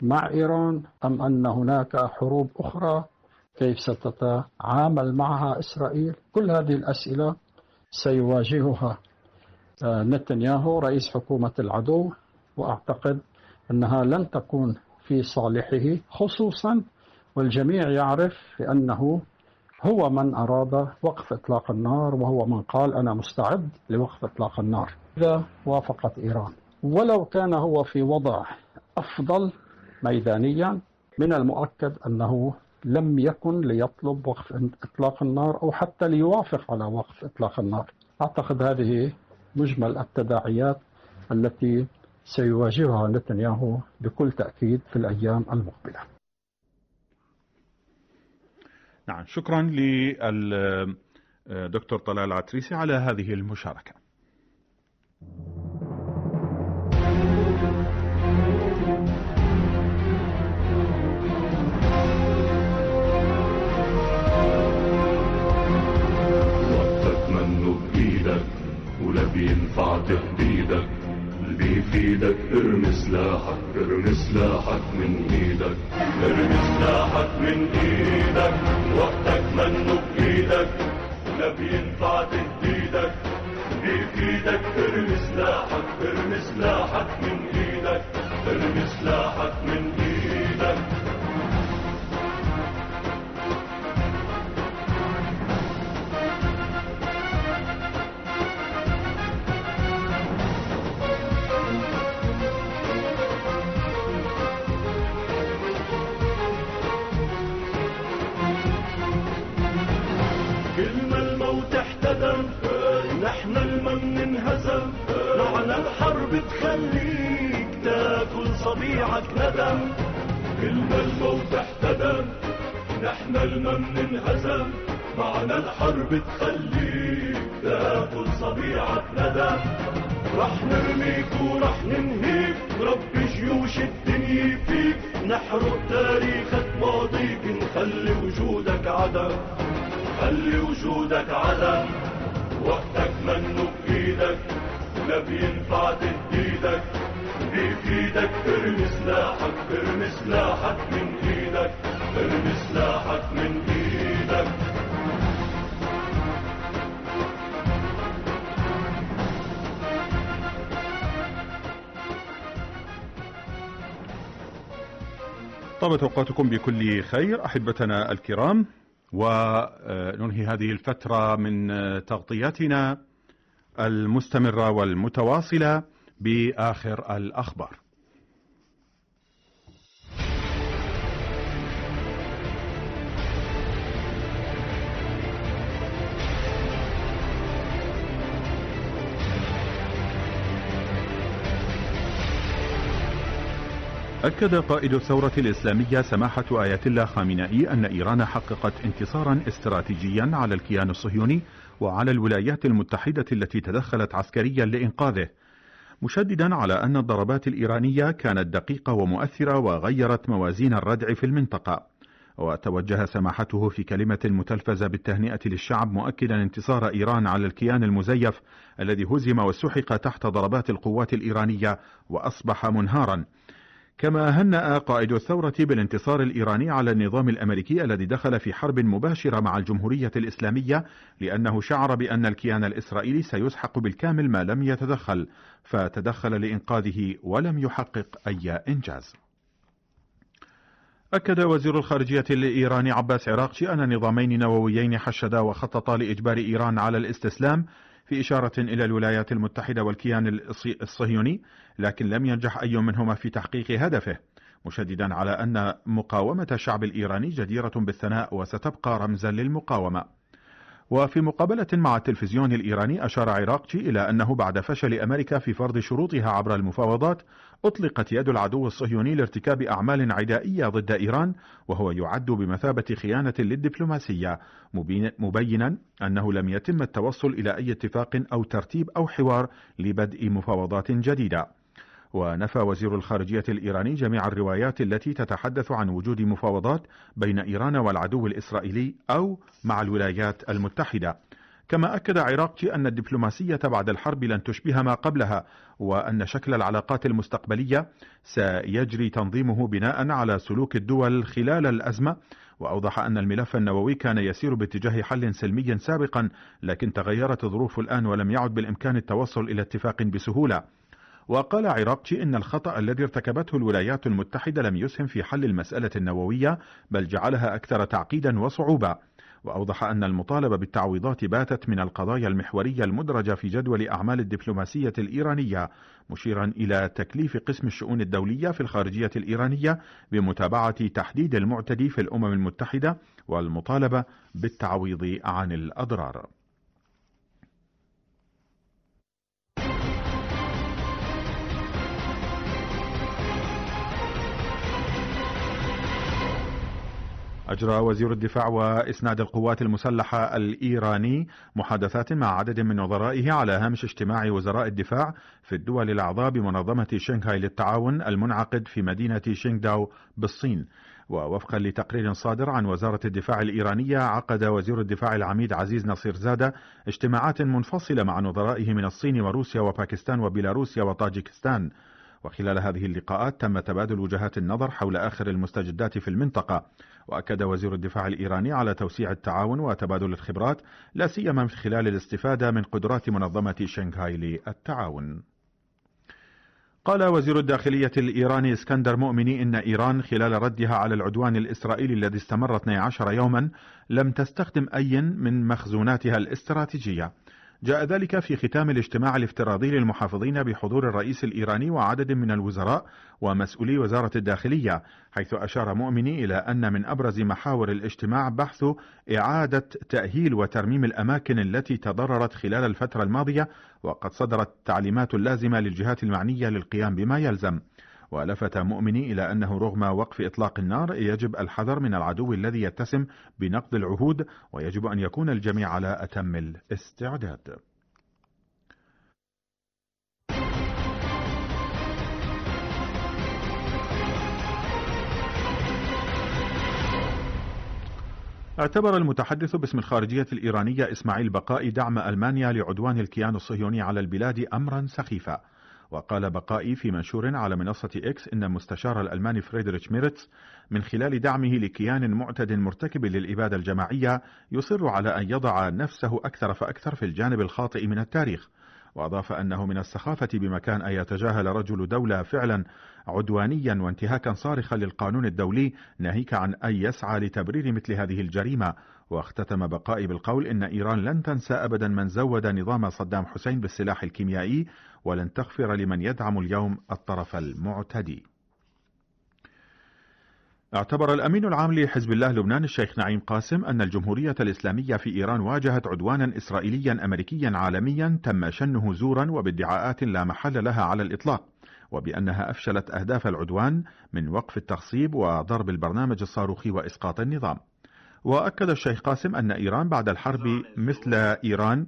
مع إيران أم أن هناك حروب أخرى؟ كيف ستتعامل معها إسرائيل؟ كل هذه الأسئلة سيواجهها نتنياهو رئيس حكومة العدو، وأعتقد أنها لن تكون في صالحه، خصوصا والجميع يعرف أنه هو من أراد وقف إطلاق النار، وهو من قال أنا مستعد لوقف إطلاق النار إذا وافقت إيران. ولو كان هو في وضع أفضل ميدانيا، من المؤكد أنه لم يكن ليطلب وقف إطلاق النار أو حتى ليوافق على وقف إطلاق النار. أعتقد هذه مجمل التداعيات التي سيواجهها نتنياهو بكل تأكيد في الأيام المقبلة. نعم، شكرا للدكتور طلال العتريسي على هذه المشاركة. وقتك منه بإيدك ولا بينفع تهديدك، اللي بيفيدك ارمي سلاحك، ارمي سلاحك من ايدك، ارمي سلاحك من ايدك. وقتك منه بإيدك ولا بينفع تهديدك، بيفيدك ارمي سلاحك، ارمي سلاحك من ايدك، ارمي سلاحك من ايدك. نحن المن انهزم، معنا الحرب تخليك تاكل صبيعك ندم. كل ما الموت احتدم، نحن المن انهزم، معنا الحرب تخليك تاكل صبيعك ندم. رح نرميك ورح ننهيك، ربي جيوش الدنيا فيك، نحرق تاريخك ماضيك، نخلي وجودك عدم، خلي وجودك عدم. وقتك منه بإيدك ولا بينفع تهديدك، بيفيدك ارمي سلاحك، ارمي سلاحك من ايدك، ارمي سلاحك من ايدك. طابت أوقاتكم بكل خير أحبتنا الكرام، وننهي هذه الفترة من تغطياتنا المستمرة والمتواصلة بآخر الأخبار. أكد قائد الثورة الإسلامية سماحة آية الله خامنئي أن إيران حققت انتصارا استراتيجيا على الكيان الصهيوني وعلى الولايات المتحدة التي تدخلت عسكريا لإنقاذه، مشددا على أن الضربات الإيرانية كانت دقيقة ومؤثرة وغيرت موازين الردع في المنطقة. وتوجه سماحته في كلمة متلفزة بالتهنئة للشعب، مؤكدا انتصار إيران على الكيان المزيف الذي هزم وسحق تحت ضربات القوات الإيرانية وأصبح منهارا. كما هنأ قائد الثورة بالانتصار الإيراني على النظام الأمريكي الذي دخل في حرب مباشرة مع الجمهورية الإسلامية، لأنه شعر بأن الكيان الإسرائيلي سيسحق بالكامل ما لم يتدخل، فتدخل لإنقاذه ولم يحقق أي إنجاز. أكد وزير الخارجية الإيراني عباس عراقچي أن نظامين نوويين حشدا وخططا لإجبار إيران على الاستسلام، في إشارة إلى الولايات المتحدة والكيان الصهيوني، لكن لم ينجح أي منهما في تحقيق هدفه، مشددا على أن مقاومة الشعب الإيراني جديرة بالثناء وستبقى رمزا للمقاومة. وفي مقابلة مع التلفزيون الإيراني أشار عراقچي إلى أنه بعد فشل أمريكا في فرض شروطها عبر المفاوضات، أطلقت يد العدو الصهيوني لارتكاب أعمال عدائية ضد إيران، وهو يعد بمثابة خيانة للدبلوماسية، مبينا أنه لم يتم التوصل إلى أي اتفاق أو ترتيب أو حوار لبدء مفاوضات جديدة. ونفى وزير الخارجية الإيراني جميع الروايات التي تتحدث عن وجود مفاوضات بين إيران والعدو الإسرائيلي أو مع الولايات المتحدة، كما أكد عراقجي أن الدبلوماسية بعد الحرب لن تشبه ما قبلها، وأن شكل العلاقات المستقبلية سيجري تنظيمه بناء على سلوك الدول خلال الأزمة. وأوضح أن الملف النووي كان يسير باتجاه حل سلمي سابقا، لكن تغيرت الظروف الآن ولم يعد بالإمكان التوصل إلى اتفاق بسهولة. وقال عراقجي إن الخطأ الذي ارتكبته الولايات المتحدة لم يسهم في حل المسألة النووية، بل جعلها أكثر تعقيدا وصعوبة. وأوضح أن المطالبة بالتعويضات باتت من القضايا المحورية المدرجة في جدول أعمال الدبلوماسية الإيرانية، مشيرا إلى تكليف قسم الشؤون الدولية في الخارجية الإيرانية بمتابعة تحديد المعتدي في الأمم المتحدة والمطالبة بالتعويض عن الأضرار. أجرى وزير الدفاع وإسناد القوات المسلحة الإيراني محادثات مع عدد من وزرائه على هامش اجتماع وزراء الدفاع في الدول الأعضاء بمنظمة شنغهاي للتعاون المنعقد في مدينة شينغداو بالصين. ووفقا لتقرير صادر عن وزارة الدفاع الإيرانية، عقد وزير الدفاع العميد عزيز نصير زادة اجتماعات منفصلة مع نظرائه من الصين وروسيا وباكستان وبيلاروسيا وطاجيكستان. وخلال هذه اللقاءات تم تبادل وجهات النظر حول آخر المستجدات في المنطقة. وأكد وزير الدفاع الإيراني على توسيع التعاون وتبادل الخبرات، لا سيما من خلال الاستفادة من قدرات منظمة شنغهاي للتعاون. قال وزير الداخلية الإيراني اسكندر مؤمني إن إيران خلال ردها على العدوان الإسرائيلي الذي استمر 12 يوما لم تستخدم أي من مخزوناتها الاستراتيجية. جاء ذلك في ختام الاجتماع الافتراضي للمحافظين بحضور الرئيس الإيراني وعدد من الوزراء ومسؤولي وزارة الداخلية، حيث أشار مؤمني إلى أن من أبرز محاور الاجتماع بحث إعادة تأهيل وترميم الأماكن التي تضررت خلال الفترة الماضية، وقد صدرت تعليمات لازمة للجهات المعنية للقيام بما يلزم. ولفت مؤمني إلى أنه رغم وقف إطلاق النار يجب الحذر من العدو الذي يتسم بنقض العهود، ويجب أن يكون الجميع على أتم الاستعداد. اعتبر المتحدث باسم الخارجية الإيرانية إسماعيل بقائي دعم ألمانيا لعدوان الكيان الصهيوني على البلاد أمرا سخيفا. وقال بقائي في منشور على منصة إكس إن المستشار الألماني فريدريش ميرتس من خلال دعمه لكيان معتد مرتكب للإبادة الجماعية يصر على أن يضع نفسه أكثر فأكثر في الجانب الخاطئ من التاريخ. وأضاف أنه من السخافة بمكان أن يتجاهل رجل دولة فعلا عدوانيا وانتهاكا صارخا للقانون الدولي، ناهيك عن أن يسعى لتبرير مثل هذه الجريمة. واختتم بقائي بالقول إن إيران لن تنسى أبدا من زود نظام صدام حسين بالسلاح الكيميائي، ولن تغفر لمن يدعم اليوم الطرف المعتدي. اعتبر الأمين العام لحزب الله لبنان الشيخ نعيم قاسم أن الجمهورية الإسلامية في إيران واجهت عدوانا إسرائيليا أمريكيا عالميا تم شنه زورا وبادعاءات لا محل لها على الإطلاق، وبأنها أفشلت أهداف العدوان من وقف التخصيب وضرب البرنامج الصاروخي وإسقاط النظام. وأكد الشيخ قاسم أن إيران بعد الحرب مثل إيران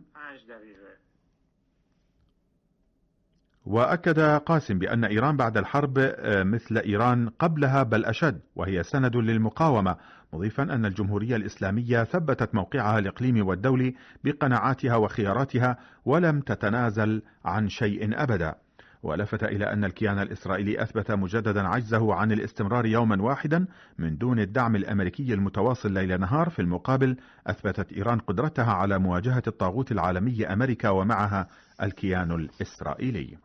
وأكد قاسم بأن إيران بعد الحرب مثل إيران قبلها بل أشد، وهي سند للمقاومة، مضيفا أن الجمهورية الإسلامية ثبتت موقعها الإقليمي والدولي بقناعاتها وخياراتها ولم تتنازل عن شيء أبدا. ولفت إلى أن الكيان الإسرائيلي أثبت مجددا عجزه عن الاستمرار يوما واحدا من دون الدعم الأمريكي المتواصل ليل نهار. في المقابل أثبتت إيران قدرتها على مواجهة الطاغوت العالمي أمريكا ومعها الكيان الإسرائيلي.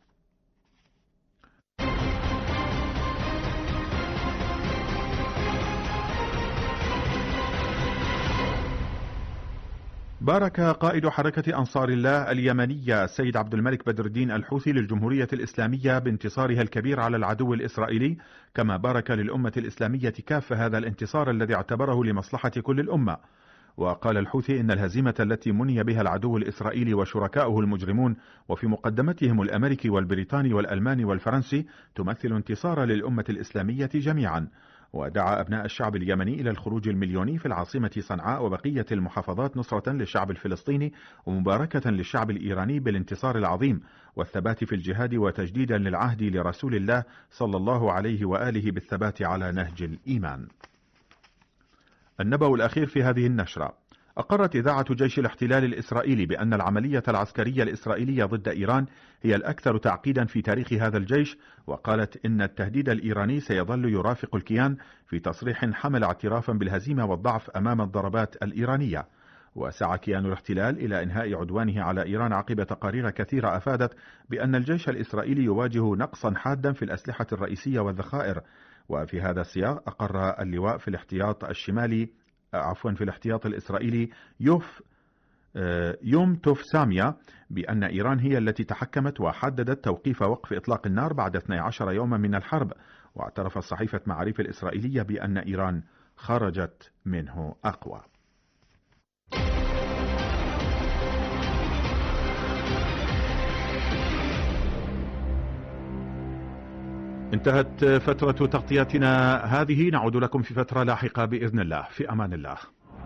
بارك قائد حركة أنصار الله اليمنية السيد عبد الملك بدر الدين الحوثي للجمهورية الإسلامية بانتصارها الكبير على العدو الإسرائيلي، كما بارك للأمة الإسلامية كافة هذا الانتصار الذي اعتبره لمصلحة كل الأمة. وقال الحوثي إن الهزيمة التي مني بها العدو الإسرائيلي وشركاؤه المجرمون وفي مقدمتهم الأمريكي والبريطاني والألماني والفرنسي تمثل انتصارا للأمة الإسلامية جميعا. ودعا أبناء الشعب اليمني إلى الخروج المليوني في العاصمة صنعاء وبقية المحافظات نصرة للشعب الفلسطيني ومباركة للشعب الإيراني بالانتصار العظيم والثبات في الجهاد وتجديدا للعهد لرسول الله صلى الله عليه وآله بالثبات على نهج الإيمان. النبأ الأخير في هذه النشرة: أقرت إذاعة جيش الاحتلال الإسرائيلي بأن العملية العسكرية الإسرائيلية ضد إيران هي الأكثر تعقيدا في تاريخ هذا الجيش، وقالت إن التهديد الإيراني سيظل يرافق الكيان، في تصريح حمل اعترافا بالهزيمة والضعف أمام الضربات الإيرانية. وسعى كيان الاحتلال إلى إنهاء عدوانه على إيران عقب تقارير كثيرة أفادت بأن الجيش الإسرائيلي يواجه نقصا حادا في الأسلحة الرئيسية والذخائر. وفي هذا السياق أقر اللواء في الاحتياط الإسرائيلي يوم توف سامية بأن إيران هي التي تحكمت وحددت توقيف وقف إطلاق النار بعد 12 يوما من الحرب. واعترفت صحيفة معاريف الإسرائيلية بأن إيران خرجت منه أقوى. انتهت فترة تغطيتنا هذه، نعود لكم في فترة لاحقة بإذن الله. في أمان الله.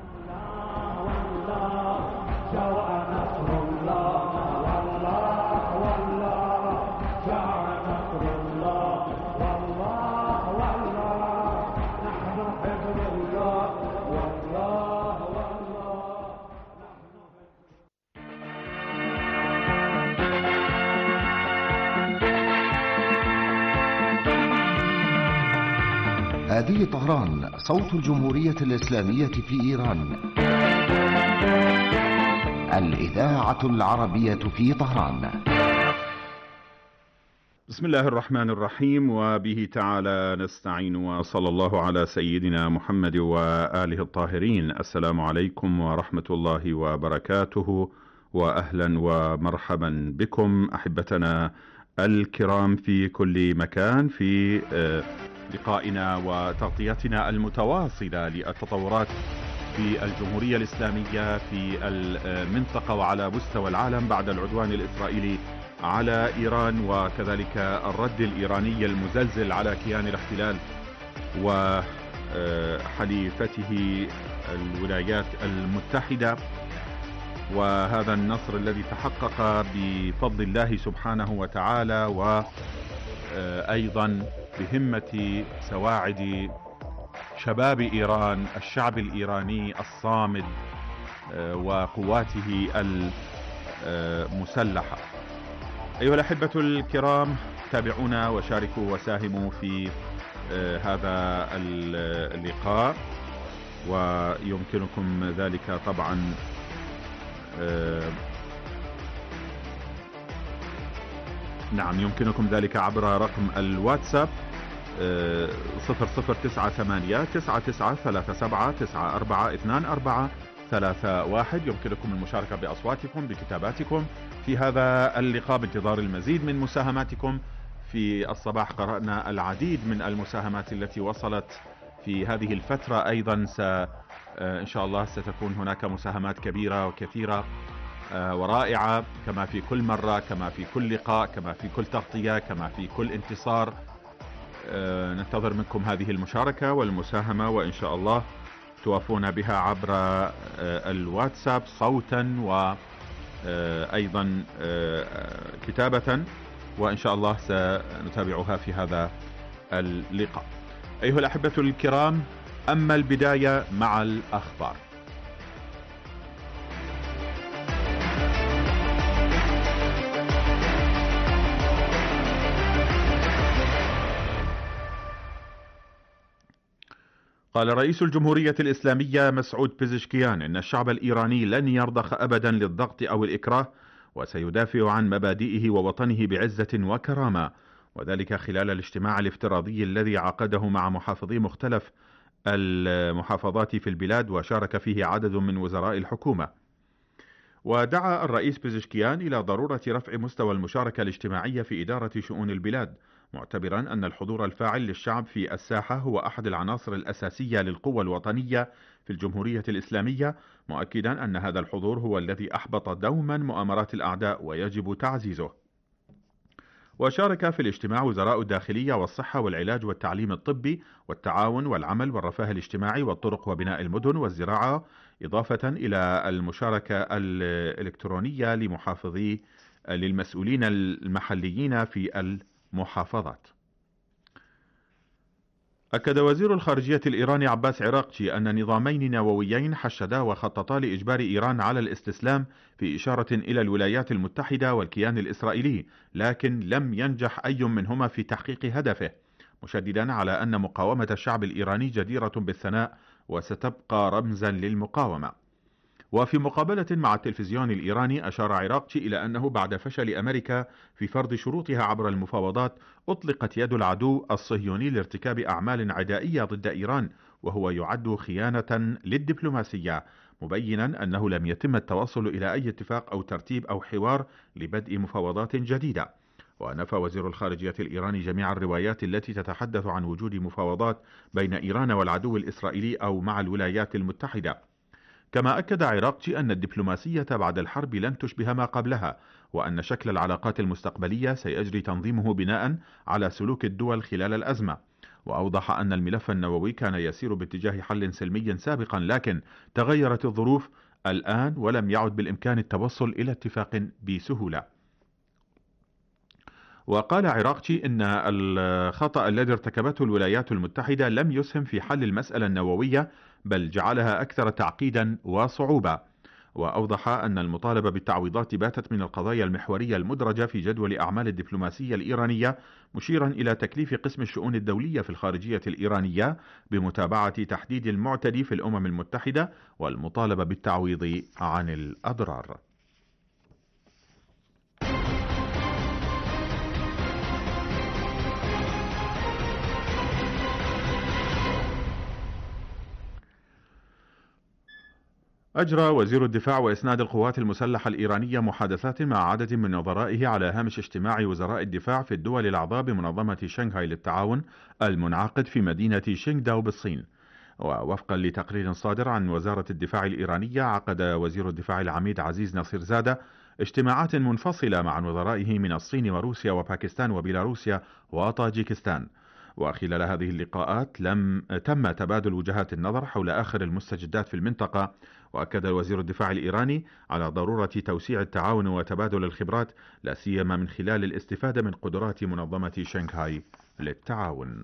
هذه طهران، صوت الجمهورية الإسلامية في إيران، الإذاعة العربية في طهران. بسم الله الرحمن الرحيم، وبه تعالى نستعين، وصلى الله على سيدنا محمد وآله الطاهرين. السلام عليكم ورحمة الله وبركاته، وأهلا ومرحبا بكم أحبتنا الكرام في كل مكان في لقائنا وتغطيتنا المتواصلة للتطورات في الجمهورية الإسلامية في المنطقة وعلى مستوى العالم بعد العدوان الإسرائيلي على إيران، وكذلك الرد الإيراني المزلزل على كيان الاحتلال وحليفته الولايات المتحدة، وهذا النصر الذي تحقق بفضل الله سبحانه وتعالى، وأيضا بهمة سواعد شباب إيران، الشعب الإيراني الصامد وقواته المسلحة. أيها الأحبة الكرام، تابعونا وشاركوا وساهموا في هذا اللقاء، ويمكنكم ذلك طبعا يمكنكم ذلك عبر رقم الواتساب 0098-9937942431. يمكنكم المشاركة بأصواتكم بكتاباتكم في هذا اللقاء بانتظار المزيد من مساهماتكم. في الصباح قرأنا العديد من المساهمات التي وصلت في هذه الفترة. أيضا إن شاء الله ستكون هناك مساهمات كبيرة وكثيرة ورائعة، كما في كل مرة، كما في كل لقاء، كما في كل تغطية، كما في كل انتصار. ننتظر منكم هذه المشاركة والمساهمة، وإن شاء الله توافون بها عبر الواتساب صوتا وأيضا كتابة، وإن شاء الله سنتابعها في هذا اللقاء. أيها الأحبة الكرام، أما البداية مع الأخبار. قال رئيس الجمهورية الإسلامية مسعود بيزشكيان إن الشعب الإيراني لن يرضخ أبدا للضغط أو الإكراه، وسيدافع عن مبادئه ووطنه بعزة وكرامة، وذلك خلال الاجتماع الافتراضي الذي عقده مع محافظي مختلف المحافظات في البلاد، وشارك فيه عدد من وزراء الحكومة. ودعا الرئيس بيزشكيان إلى ضرورة رفع مستوى المشاركة الاجتماعية في إدارة شؤون البلاد، معتبرا أن الحضور الفاعل للشعب في الساحة هو أحد العناصر الأساسية للقوة الوطنية في الجمهورية الإسلامية، مؤكدا أن هذا الحضور هو الذي أحبط دوما مؤامرات الأعداء ويجب تعزيزه. وشارك في الاجتماع وزراء الداخلية والصحة والعلاج والتعليم الطبي والتعاون والعمل والرفاه الاجتماعي والطرق وبناء المدن والزراعة، إضافة إلى المشاركة الإلكترونية للمسؤولين المحليين في المحافظات. أكد وزير الخارجية الإيراني عباس عراقچي أن نظامين نوويين حشدا وخططا لإجبار إيران على الاستسلام في إشارة إلى الولايات المتحدة والكيان الإسرائيلي، لكن لم ينجح أي منهما في تحقيق هدفه، مشددا على أن مقاومة الشعب الإيراني جديرة بالثناء وستبقى رمزا للمقاومة. وفي مقابلة مع التلفزيون الإيراني أشار عراقچي إلى أنه بعد فشل أمريكا في فرض شروطها عبر المفاوضات أطلقت يد العدو الصهيوني لارتكاب أعمال عدائية ضد إيران، وهو يعد خيانة للدبلوماسية، مبينا أنه لم يتم التوصل إلى أي اتفاق أو ترتيب أو حوار لبدء مفاوضات جديدة. ونفى وزير الخارجية الإيراني جميع الروايات التي تتحدث عن وجود مفاوضات بين إيران والعدو الإسرائيلي أو مع الولايات المتحدة. كما أكد عراقچي أن الدبلوماسية بعد الحرب لن تشبه ما قبلها، وأن شكل العلاقات المستقبلية سيجري تنظيمه بناء على سلوك الدول خلال الأزمة. وأوضح أن الملف النووي كان يسير باتجاه حل سلمي سابقا، لكن تغيرت الظروف الآن ولم يعد بالإمكان التوصل إلى اتفاق بسهولة. وقال عراقچي إن الخطأ الذي ارتكبته الولايات المتحدة لم يسهم في حل المسألة النووية، بل جعلها أكثر تعقيدا وصعوبة. وأوضح أن المطالبة بالتعويضات باتت من القضايا المحورية المدرجة في جدول أعمال الدبلوماسية الإيرانية، مشيرا إلى تكليف قسم الشؤون الدولية في الخارجية الإيرانية بمتابعة تحديد المعتدي في الأمم المتحدة والمطالبة بالتعويض عن الأضرار. أجرى وزير الدفاع وإسناد القوات المسلحة الإيرانية محادثات مع عدد من نظرائه على هامش اجتماع وزراء الدفاع في الدول الأعضاء بمنظمة شنغهاي للتعاون المنعقد في مدينة شينغداو بالصين. ووفقا لتقرير صادر عن وزارة الدفاع الإيرانية، عقد وزير الدفاع العميد عزيز نصير زادة اجتماعات منفصلة مع وزرائه من الصين وروسيا وباكستان وبيلاروسيا وطاجيكستان. وخلال هذه اللقاءات تم تبادل وجهات النظر حول آخر المستجدات في المنطقة. وأكد وزير الدفاع الإيراني على ضرورة توسيع التعاون وتبادل الخبرات، لا سيما من خلال الاستفادة من قدرات منظمة شنغهاي للتعاون.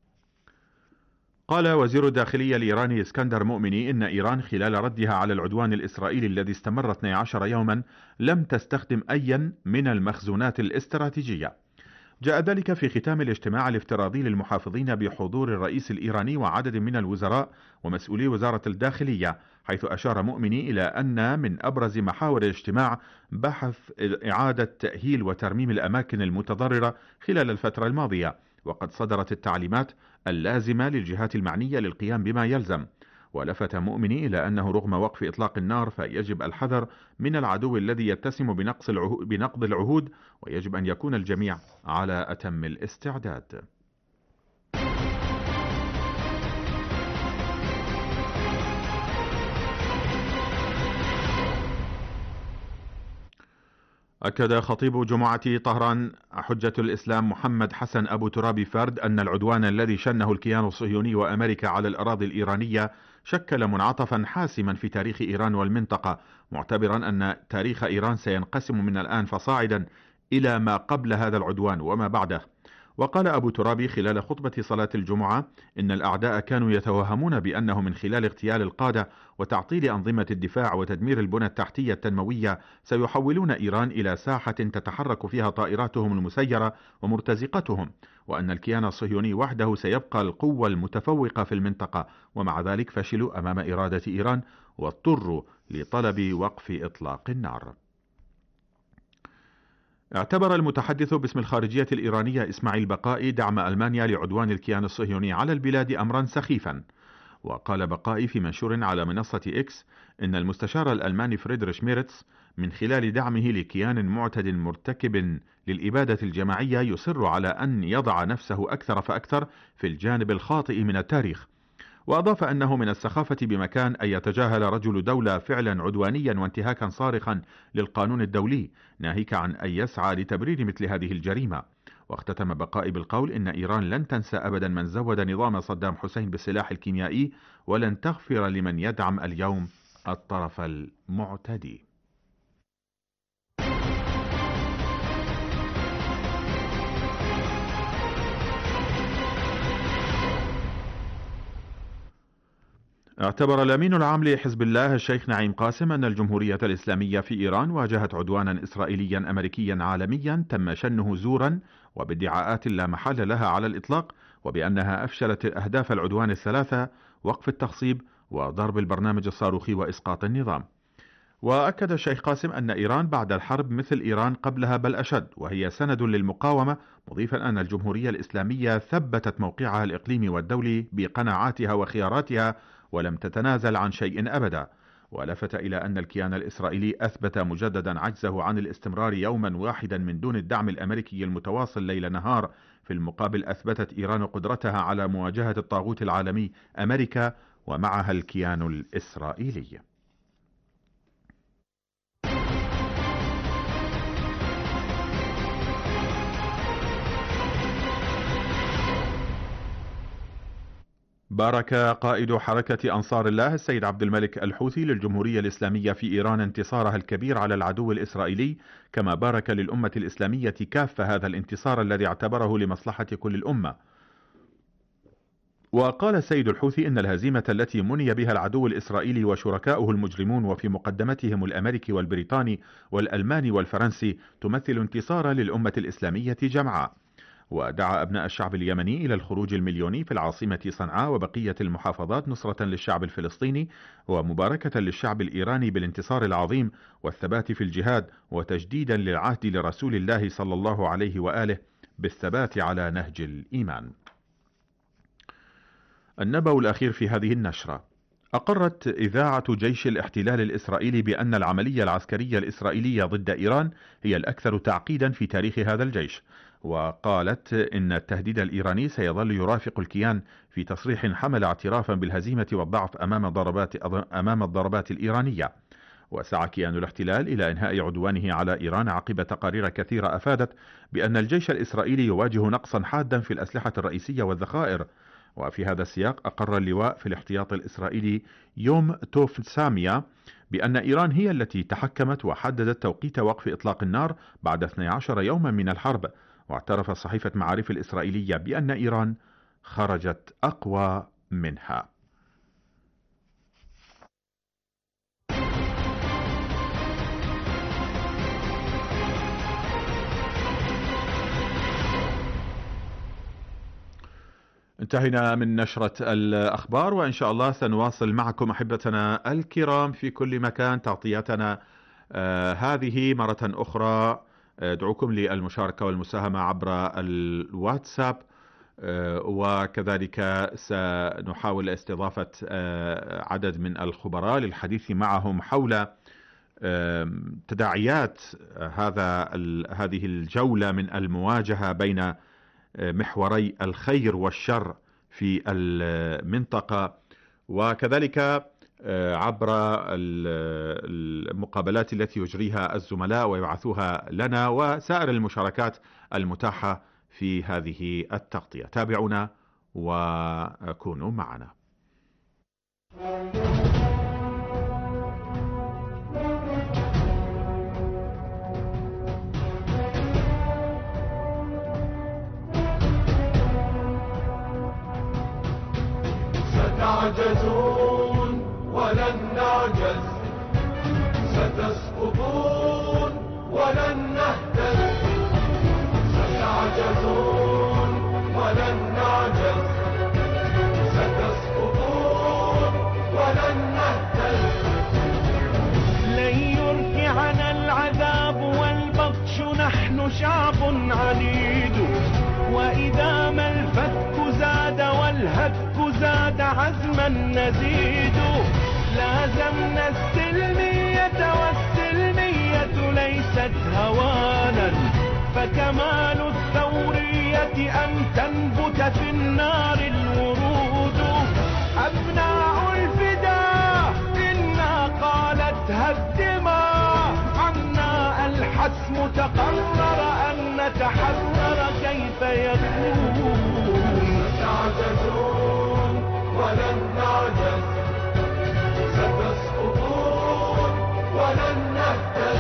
قال وزير الداخلية الإيراني اسكندر مؤمني إن إيران خلال ردها على العدوان الإسرائيلي الذي استمر 12 يوما لم تستخدم أي من المخزونات الاستراتيجية. جاء ذلك في ختام الاجتماع الافتراضي للمحافظين بحضور الرئيس الإيراني وعدد من الوزراء ومسؤولي وزارة الداخلية، حيث أشار مؤمني إلى أن من أبرز محاور الاجتماع بحث إعادة تأهيل وترميم الأماكن المتضررة خلال الفترة الماضية، وقد صدرت التعليمات اللازمة للجهات المعنية للقيام بما يلزم. ولفت مؤمني إلى أنه رغم وقف إطلاق النار فيجب الحذر من العدو الذي يتسم بنقض العهود، ويجب أن يكون الجميع على أتم الاستعداد. أكد خطيب جمعة طهران حجة الإسلام محمد حسن أبو تراب فرد أن العدوان الذي شنه الكيان الصهيوني وأمريكا على الأراضي الإيرانية شكل منعطفا حاسما في تاريخ إيران والمنطقة، معتبرا أن تاريخ إيران سينقسم من الآن فصاعدا إلى ما قبل هذا العدوان وما بعده. وقال أبو ترابي خلال خطبة صلاة الجمعة إن الأعداء كانوا يتوهمون بأنه من خلال اغتيال القادة وتعطيل أنظمة الدفاع وتدمير البنى التحتية التنموية سيحولون إيران إلى ساحة تتحرك فيها طائراتهم المسيرة ومرتزقتهم، وأن الكيان الصهيوني وحده سيبقى القوة المتفوقة في المنطقة، ومع ذلك فشلوا أمام إرادة إيران واضطروا لطلب وقف إطلاق النار. اعتبر المتحدث باسم الخارجية الإيرانية إسماعيل بقائي دعم ألمانيا لعدوان الكيان الصهيوني على البلاد أمرا سخيفا. وقال بقائي في منشور على منصة إكس إن المستشار الألماني فريدريش ميرتس من خلال دعمه لكيان معتد مرتكب للإبادة الجماعية يصر على أن يضع نفسه أكثر فأكثر في الجانب الخاطئ من التاريخ. وأضاف أنه من السخافة بمكان أن يتجاهل رجل دولة فعلا عدوانيا وانتهاكا صارخا للقانون الدولي، ناهيك عن أن يسعى لتبرير مثل هذه الجريمة. واختتم بقائي بالقول إن إيران لن تنسى أبدا من زود نظام صدام حسين بالسلاح الكيميائي، ولن تغفر لمن يدعم اليوم الطرف المعتدي. اعتبر الأمين العام لحزب الله الشيخ نعيم قاسم أن الجمهورية الإسلامية في إيران واجهت عدوانا إسرائيليا أمريكيا عالميا تم شنه زورا وبادعاءات لا محل لها على الإطلاق، وبأنها أفشلت أهداف العدوان الثلاثة: وقف التخصيب وضرب البرنامج الصاروخي وإسقاط النظام. وأكد الشيخ قاسم أن إيران بعد الحرب مثل إيران قبلها بل أشد، وهي سند للمقاومة، مضيفا أن الجمهورية الإسلامية ثبتت موقعها الإقليمي والدولي بقناعاتها وخياراتها ولم تتنازل عن شيء أبدا. ولفت إلى أن الكيان الإسرائيلي أثبت مجددا عجزه عن الاستمرار يوما واحدا من دون الدعم الأمريكي المتواصل ليل نهار. في المقابل أثبتت إيران قدرتها على مواجهة الطاغوت العالمي أمريكا ومعها الكيان الإسرائيلي. بارك قائد حركة أنصار الله السيد عبد الملك الحوثي للجمهورية الإسلامية في إيران انتصارها الكبير على العدو الإسرائيلي، كما بارك للأمة الإسلامية كافة هذا الانتصار الذي اعتبره لمصلحة كل الأمة. وقال السيد الحوثي إن الهزيمة التي مني بها العدو الإسرائيلي وشركاؤه المجرمون وفي مقدمتهم الأمريكي والبريطاني والألماني والفرنسي تمثل انتصارا للأمة الإسلامية جمعاء. ودعا أبناء الشعب اليمني إلى الخروج المليوني في العاصمة صنعاء وبقية المحافظات نصرة للشعب الفلسطيني ومباركة للشعب الإيراني بالانتصار العظيم والثبات في الجهاد، وتجديدا للعهد لرسول الله صلى الله عليه وآله بالثبات على نهج الإيمان. النبأ الأخير في هذه النشرة: أقرت إذاعة جيش الاحتلال الإسرائيلي بأن العملية العسكرية الإسرائيلية ضد إيران هي الأكثر تعقيدا في تاريخ هذا الجيش، وقالت إن التهديد الإيراني سيظل يرافق الكيان، في تصريح حمل اعترافا بالهزيمة والضعف أمام الضربات الإيرانية. وسعى كيان الاحتلال إلى إنهاء عدوانه على إيران عقب تقارير كثيرة أفادت بأن الجيش الإسرائيلي يواجه نقصا حادا في الأسلحة الرئيسية والذخائر. وفي هذا السياق أقر اللواء في الاحتياط الإسرائيلي يوم توف سامية بأن إيران هي التي تحكمت وحددت توقيت وقف إطلاق النار بعد 12 يوما من الحرب. واعترف صحيفة معارف الإسرائيلية بأن إيران خرجت أقوى منها. انتهينا من نشرة الأخبار، وإن شاء الله سنواصل معكم أحبتنا الكرام في كل مكان تغطيتنا هذه مرة أخرى. أدعوكم للمشاركة والمساهمة عبر الواتساب، وكذلك سنحاول استضافة عدد من الخبراء للحديث معهم حول تداعيات هذه الجولة من المواجهة بين محوري الخير والشر في المنطقة، وكذلك عبر المقابلات التي يجريها الزملاء ويبعثوها لنا وسائر المشاركات المتاحة في هذه التغطية. تابعونا وكونوا معنا. ستعجزون ولن نعجز، ستسقطون ولن نهتز. ستعجزون ولن نعجز، ستسقطون ولن نهتز. لن يركعنا العذاب والبطش، نحن شعب عنيد، وإذا ما الفتك زاد والهتك زاد عزما نزيد. لازمنا السلمية والسلمية ليست هوانا، فكمال الثورية أن تنبت في النار الورود. أبناء الفداء إنا قالتها الدماء، عنا الحسم تقرر أن نتحرر كيف يكون. ستعجزون ولن نعجز، ستسقطون ولن نهتز.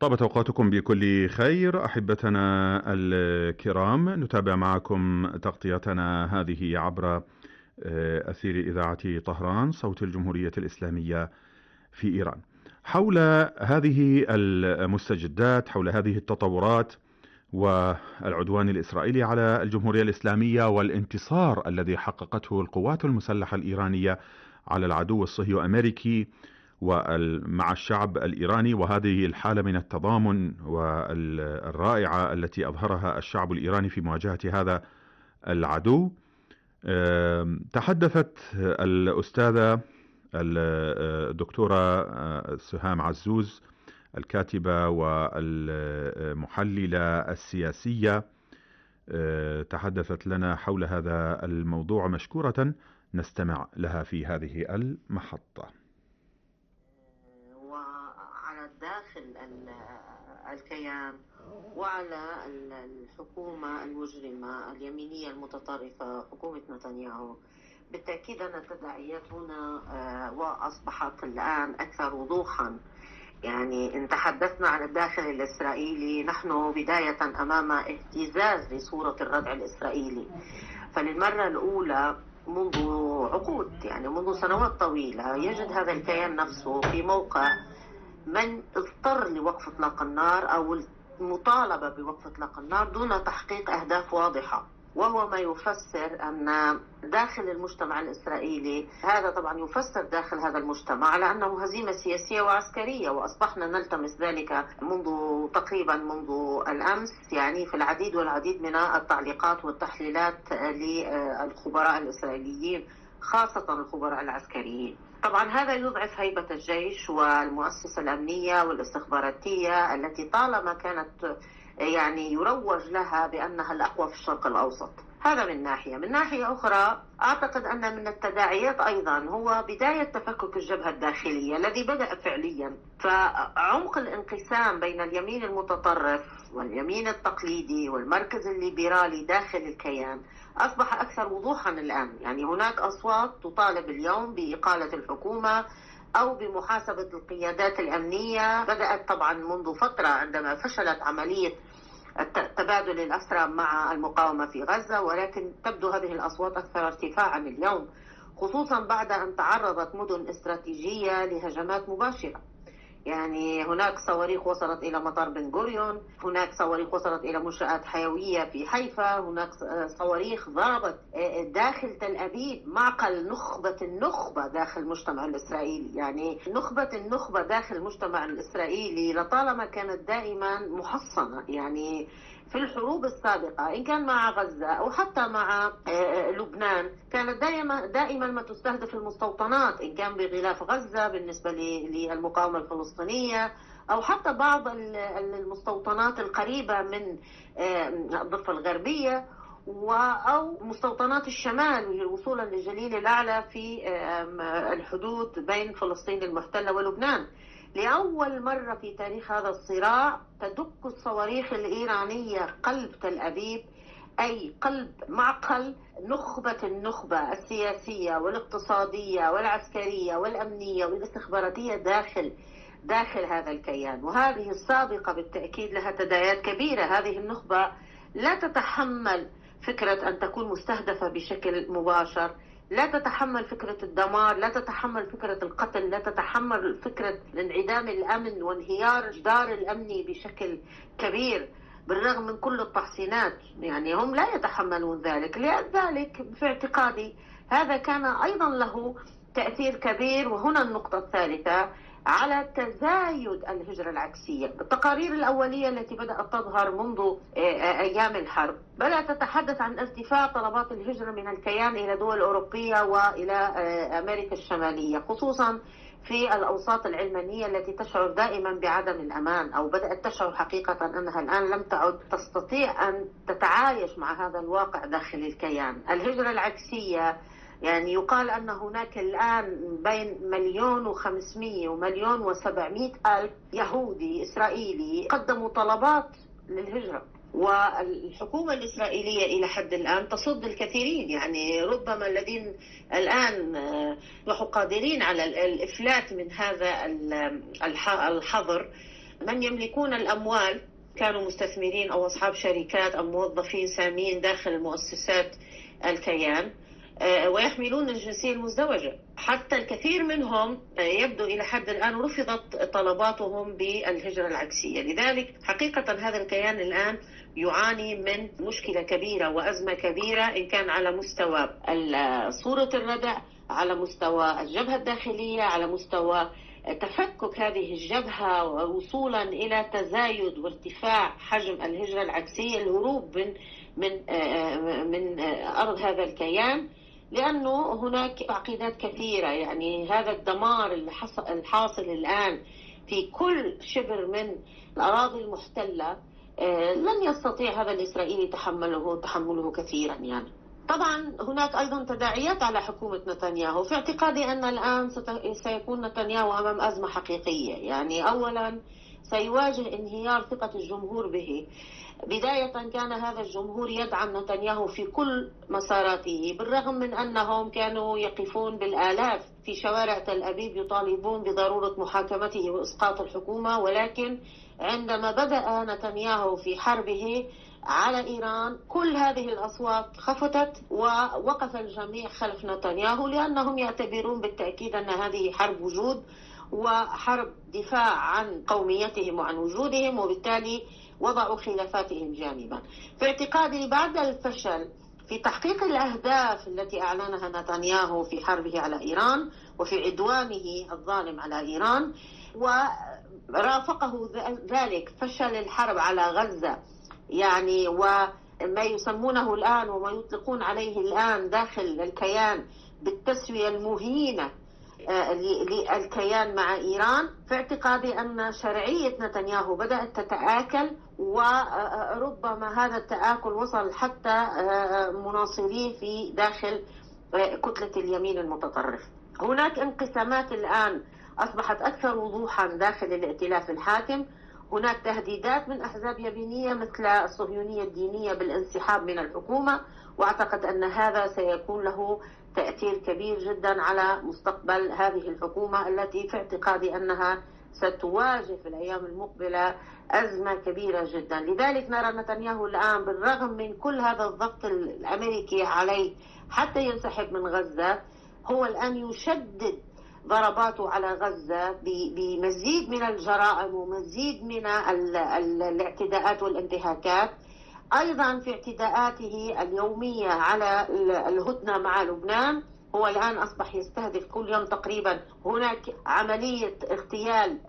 طابت أوقاتكم بكل خير أحبتنا الكرام. نتابع معكم تغطيتنا هذه عبر أثير إذاعة طهران صوت الجمهورية الإسلامية في إيران، حول هذه المستجدات، حول هذه التطورات والعدوان الإسرائيلي على الجمهورية الإسلامية والانتصار الذي حققته القوات المسلحة الإيرانية على العدو الصهيوني الأمريكي ومع الشعب الإيراني، وهذه الحالة من التضامن والرائعة التي أظهرها الشعب الإيراني في مواجهة هذا العدو. تحدثت الأستاذة الدكتورة سهام عزوز الكاتبة والمحللة السياسية، تحدثت لنا حول هذا الموضوع مشكورة، نستمع لها في هذه المحطة. وعلى داخل الكيان وعلى الحكومة المجرمة اليمينية المتطرفة حكومة نتنياهو، بالتأكيد أن التداعيات هنا وأصبحت الآن أكثر وضوحا. يعني إن تحدثنا عن الداخل الإسرائيلي، نحن بداية أمام اهتزاز لصورة الردع الإسرائيلي، فللمرة الأولى منذ عقود، يعني منذ سنوات طويلة، يجد هذا الكيان نفسه في موقع من اضطر لوقف إطلاق النار أو المطالبة بوقف إطلاق النار دون تحقيق أهداف واضحة، وهو ما يفسر أن داخل المجتمع الإسرائيلي، هذا طبعا يفسر داخل هذا المجتمع على أنه هزيمة سياسية وعسكرية، وأصبحنا نلتمس ذلك منذ الأمس، يعني في العديد والعديد من التعليقات والتحليلات للخبراء الإسرائيليين، خاصة الخبراء العسكريين. طبعا هذا يضعف هيبة الجيش والمؤسسة الأمنية والاستخباراتية التي طالما كانت يعني يروج لها بأنها الأقوى في الشرق الأوسط. هذا من ناحية. من ناحية أخرى، أعتقد أن من التداعيات أيضا هو بداية تفكك الجبهة الداخلية الذي بدأ فعليا، فعمق الانقسام بين اليمين المتطرف واليمين التقليدي والمركز الليبرالي داخل الكيان أصبح أكثر وضوحا الآن. يعني هناك أصوات تطالب اليوم بإقالة الحكومة أو بمحاسبة القيادات الأمنية. بدأت طبعا منذ فترة عندما فشلت عملية تبادل الأسرى مع المقاومة في غزة، ولكن تبدو هذه الأصوات أكثر ارتفاعا اليوم، خصوصا بعد أن تعرضت مدن استراتيجية لهجمات مباشرة. يعني هناك صواريخ وصلت إلى مطار بن غوريون، هناك صواريخ وصلت إلى منشآت حيوية في حيفا، هناك صواريخ ضربت داخل تل أبيب، معقل النخبة داخل المجتمع الإسرائيلي. يعني النخبة داخل المجتمع الإسرائيلي لطالما كانت دائما محصنة، يعني في الحروب السابقة إن كان مع غزة أو حتى مع لبنان كانت دائما ما تستهدف المستوطنات، إن كان بغلاف غزة بالنسبة للمقاومة الفلسطينية أو حتى بعض المستوطنات القريبة من الضفة الغربية أو مستوطنات الشمال وصولا للجليل الأعلى في الحدود بين فلسطين المحتلة ولبنان. لأول مرة في تاريخ هذا الصراع تدق الصواريخ الإيرانية قلب تل أبيب، أي قلب معقل النخبة السياسية والاقتصادية والعسكرية والأمنية والاستخباراتية داخل هذا الكيان. وهذه السابقة بالتأكيد لها تداعيات كبيرة. هذه النخبة لا تتحمل فكرة أن تكون مستهدفة بشكل مباشر، لا تتحمل فكرة الدمار، لا تتحمل فكرة القتل، لا تتحمل فكرة انعدام الأمن وانهيار الجدار الأمني بشكل كبير بالرغم من كل التحصينات. يعني هم لا يتحملون ذلك. لذلك في اعتقادي هذا كان أيضا له تأثير كبير. وهنا النقطة الثالثة على تزايد الهجرة العكسية. التقارير الأولية التي بدأت تظهر منذ أيام الحرب بدأت تتحدث عن ارتفاع طلبات الهجرة من الكيان إلى دول أوروبية وإلى أمريكا الشمالية، خصوصا في الأوساط العلمانية التي تشعر دائما بعدم الأمان، أو بدأت تشعر حقيقة أنها الآن لم تعد تستطيع أن تتعايش مع هذا الواقع داخل الكيان. الهجرة العكسية، يعني يقال أن هناك الآن بين 1,500,000 و1,700,000 يهودي إسرائيلي قدموا طلبات للهجرة، والحكومة الإسرائيلية إلى حد الآن تصد الكثيرين. يعني ربما الذين الآن قادرين على الإفلات من هذا الحظر من يملكون الأموال كانوا مستثمرين أو أصحاب شركات أو موظفين سامين داخل مؤسسات الكيان ويحملون الجنسية المزدوجة. حتى الكثير منهم يبدو إلى حد الآن رفضت طلباتهم بالهجرة العكسية. لذلك حقيقة هذا الكيان الآن يعاني من مشكلة كبيرة وأزمة كبيرة، إن كان على مستوى صورة الردع، على مستوى الجبهة الداخلية، على مستوى تفكك هذه الجبهة وصولا إلى تزايد وارتفاع حجم الهجرة العكسية، الهروب من أرض هذا الكيان، لأنه هناك تعقيدات كثيرة. يعني هذا الدمار الحاصل الآن في كل شبر من الأراضي المحتلة لن يستطيع هذا الإسرائيلي تحمله كثيرا. يعني طبعا هناك أيضا تداعيات على حكومة نتنياهو، في اعتقادي أن الآن سيكون نتنياهو أمام أزمة حقيقية. يعني أولا سيواجه انهيار ثقة الجمهور به. بداية كان هذا الجمهور يدعم نتنياهو في كل مساراته، بالرغم من أنهم كانوا يقفون بالآلاف في شوارع تل أبيب يطالبون بضرورة محاكمته وإسقاط الحكومة. ولكن عندما بدأ نتنياهو في حربه على إيران كل هذه الأصوات خفتت ووقف الجميع خلف نتنياهو، لأنهم يعتبرون بالتأكيد أن هذه حرب وجود وحرب دفاع عن قوميتهم وعن وجودهم، وبالتالي وضعوا خلافاتهم جانبا. في اعتقادي بعد الفشل في تحقيق الأهداف التي أعلنها نتنياهو في حربه على إيران وفي عدوانه الظالم على إيران، ورافقه ذلك فشل الحرب على غزة، يعني وما يسمونه الآن وما يطلقون عليه الآن داخل الكيان بالتسوية المهينة للكيان مع إيران، في اعتقادي أن شرعية نتنياهو بدأت تتآكل، وربما هذا التآكل وصل حتى مناصريه في داخل كتلة اليمين المتطرف. هناك انقسامات الآن أصبحت أكثر وضوحا داخل الائتلاف الحاكم. هناك تهديدات من أحزاب يمينية مثل الصهيونية الدينية بالانسحاب من الحكومة، وأعتقد أن هذا سيكون له تأثير كبير جدا على مستقبل هذه الحكومة التي في اعتقادي أنها ستواجه في الأيام المقبلة أزمة كبيرة جدا. لذلك نرى نتنياهو الآن بالرغم من كل هذا الضغط الأمريكي عليه حتى ينسحب من غزة، هو الآن يشدد ضرباته على غزة بمزيد من الجرائم ومزيد من الاعتداءات والانتهاكات. أيضا في اعتداءاته اليومية على الهدنة مع لبنان، هو الآن أصبح يستهدف كل يوم تقريبا هناك عملية اغتيال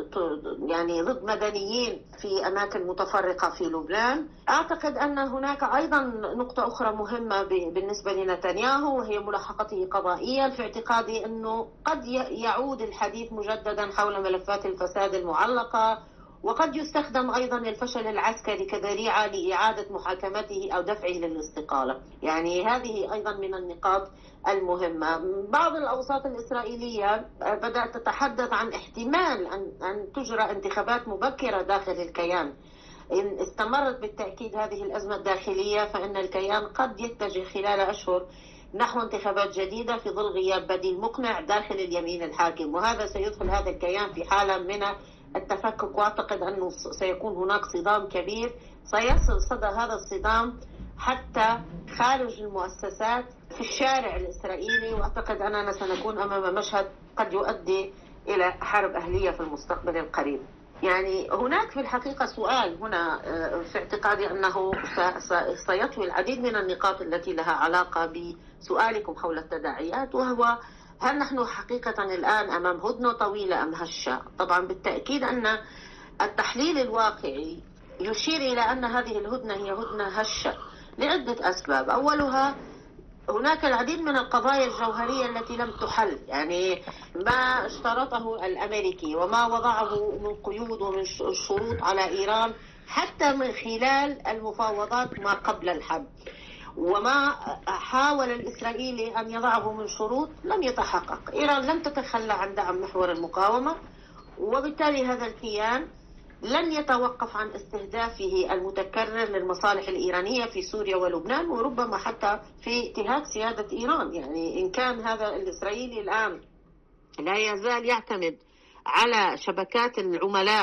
ضد مدنيين في أماكن متفرقة في لبنان. أعتقد أن هناك أيضا نقطة أخرى مهمة بالنسبة لنتنياهو، وهي ملاحقته قضائيا. في اعتقادي أنه قد يعود الحديث مجددا حول ملفات الفساد المعلقة، وقد يستخدم أيضا الفشل العسكري كذريعة لإعادة محاكمته أو دفعه للاستقالة. يعني هذه أيضا من النقاط المهمة. بعض الأوساط الإسرائيلية بدأت تتحدث عن احتمال أن تجرى انتخابات مبكرة داخل الكيان. إن استمرت بالتأكيد هذه الأزمة الداخلية فإن الكيان قد يتجه خلال أشهر نحو انتخابات جديدة في ظل غياب بديل مقنع داخل اليمين الحاكم، وهذا سيدخل هذا الكيان في حالة من التفكك. واعتقد انه سيكون هناك صدام كبير، سيصل صدى هذا الصدام حتى خارج المؤسسات في الشارع الإسرائيلي، واعتقد اننا سنكون امام مشهد قد يؤدي الى حرب اهلية في المستقبل القريب. يعني هناك في الحقيقة سؤال هنا في اعتقادي انه سيطوي العديد من النقاط التي لها علاقة بسؤالكم حول التداعيات، وهو هل نحن حقيقة الآن أمام هدنة طويلة أم هشة؟ طبعا بالتأكيد أن التحليل الواقعي يشير إلى أن هذه الهدنة هي هدنة هشة لعدة أسباب. أولها هناك العديد من القضايا الجوهرية التي لم تحل، يعني ما اشترطه الأمريكي وما وضعه من قيود ومن شروط على إيران حتى من خلال المفاوضات ما قبل الحرب، وما حاول الإسرائيلي أن يضعه من شروط لم يتحقق. إيران لم تتخلى عن دعم محور المقاومة، وبالتالي هذا الكيان لن يتوقف عن استهدافه المتكرر للمصالح الإيرانية في سوريا ولبنان، وربما حتى في انتهاك سيادة إيران. يعني إن كان هذا الإسرائيلي الآن لا يزال يعتمد على شبكات العملاء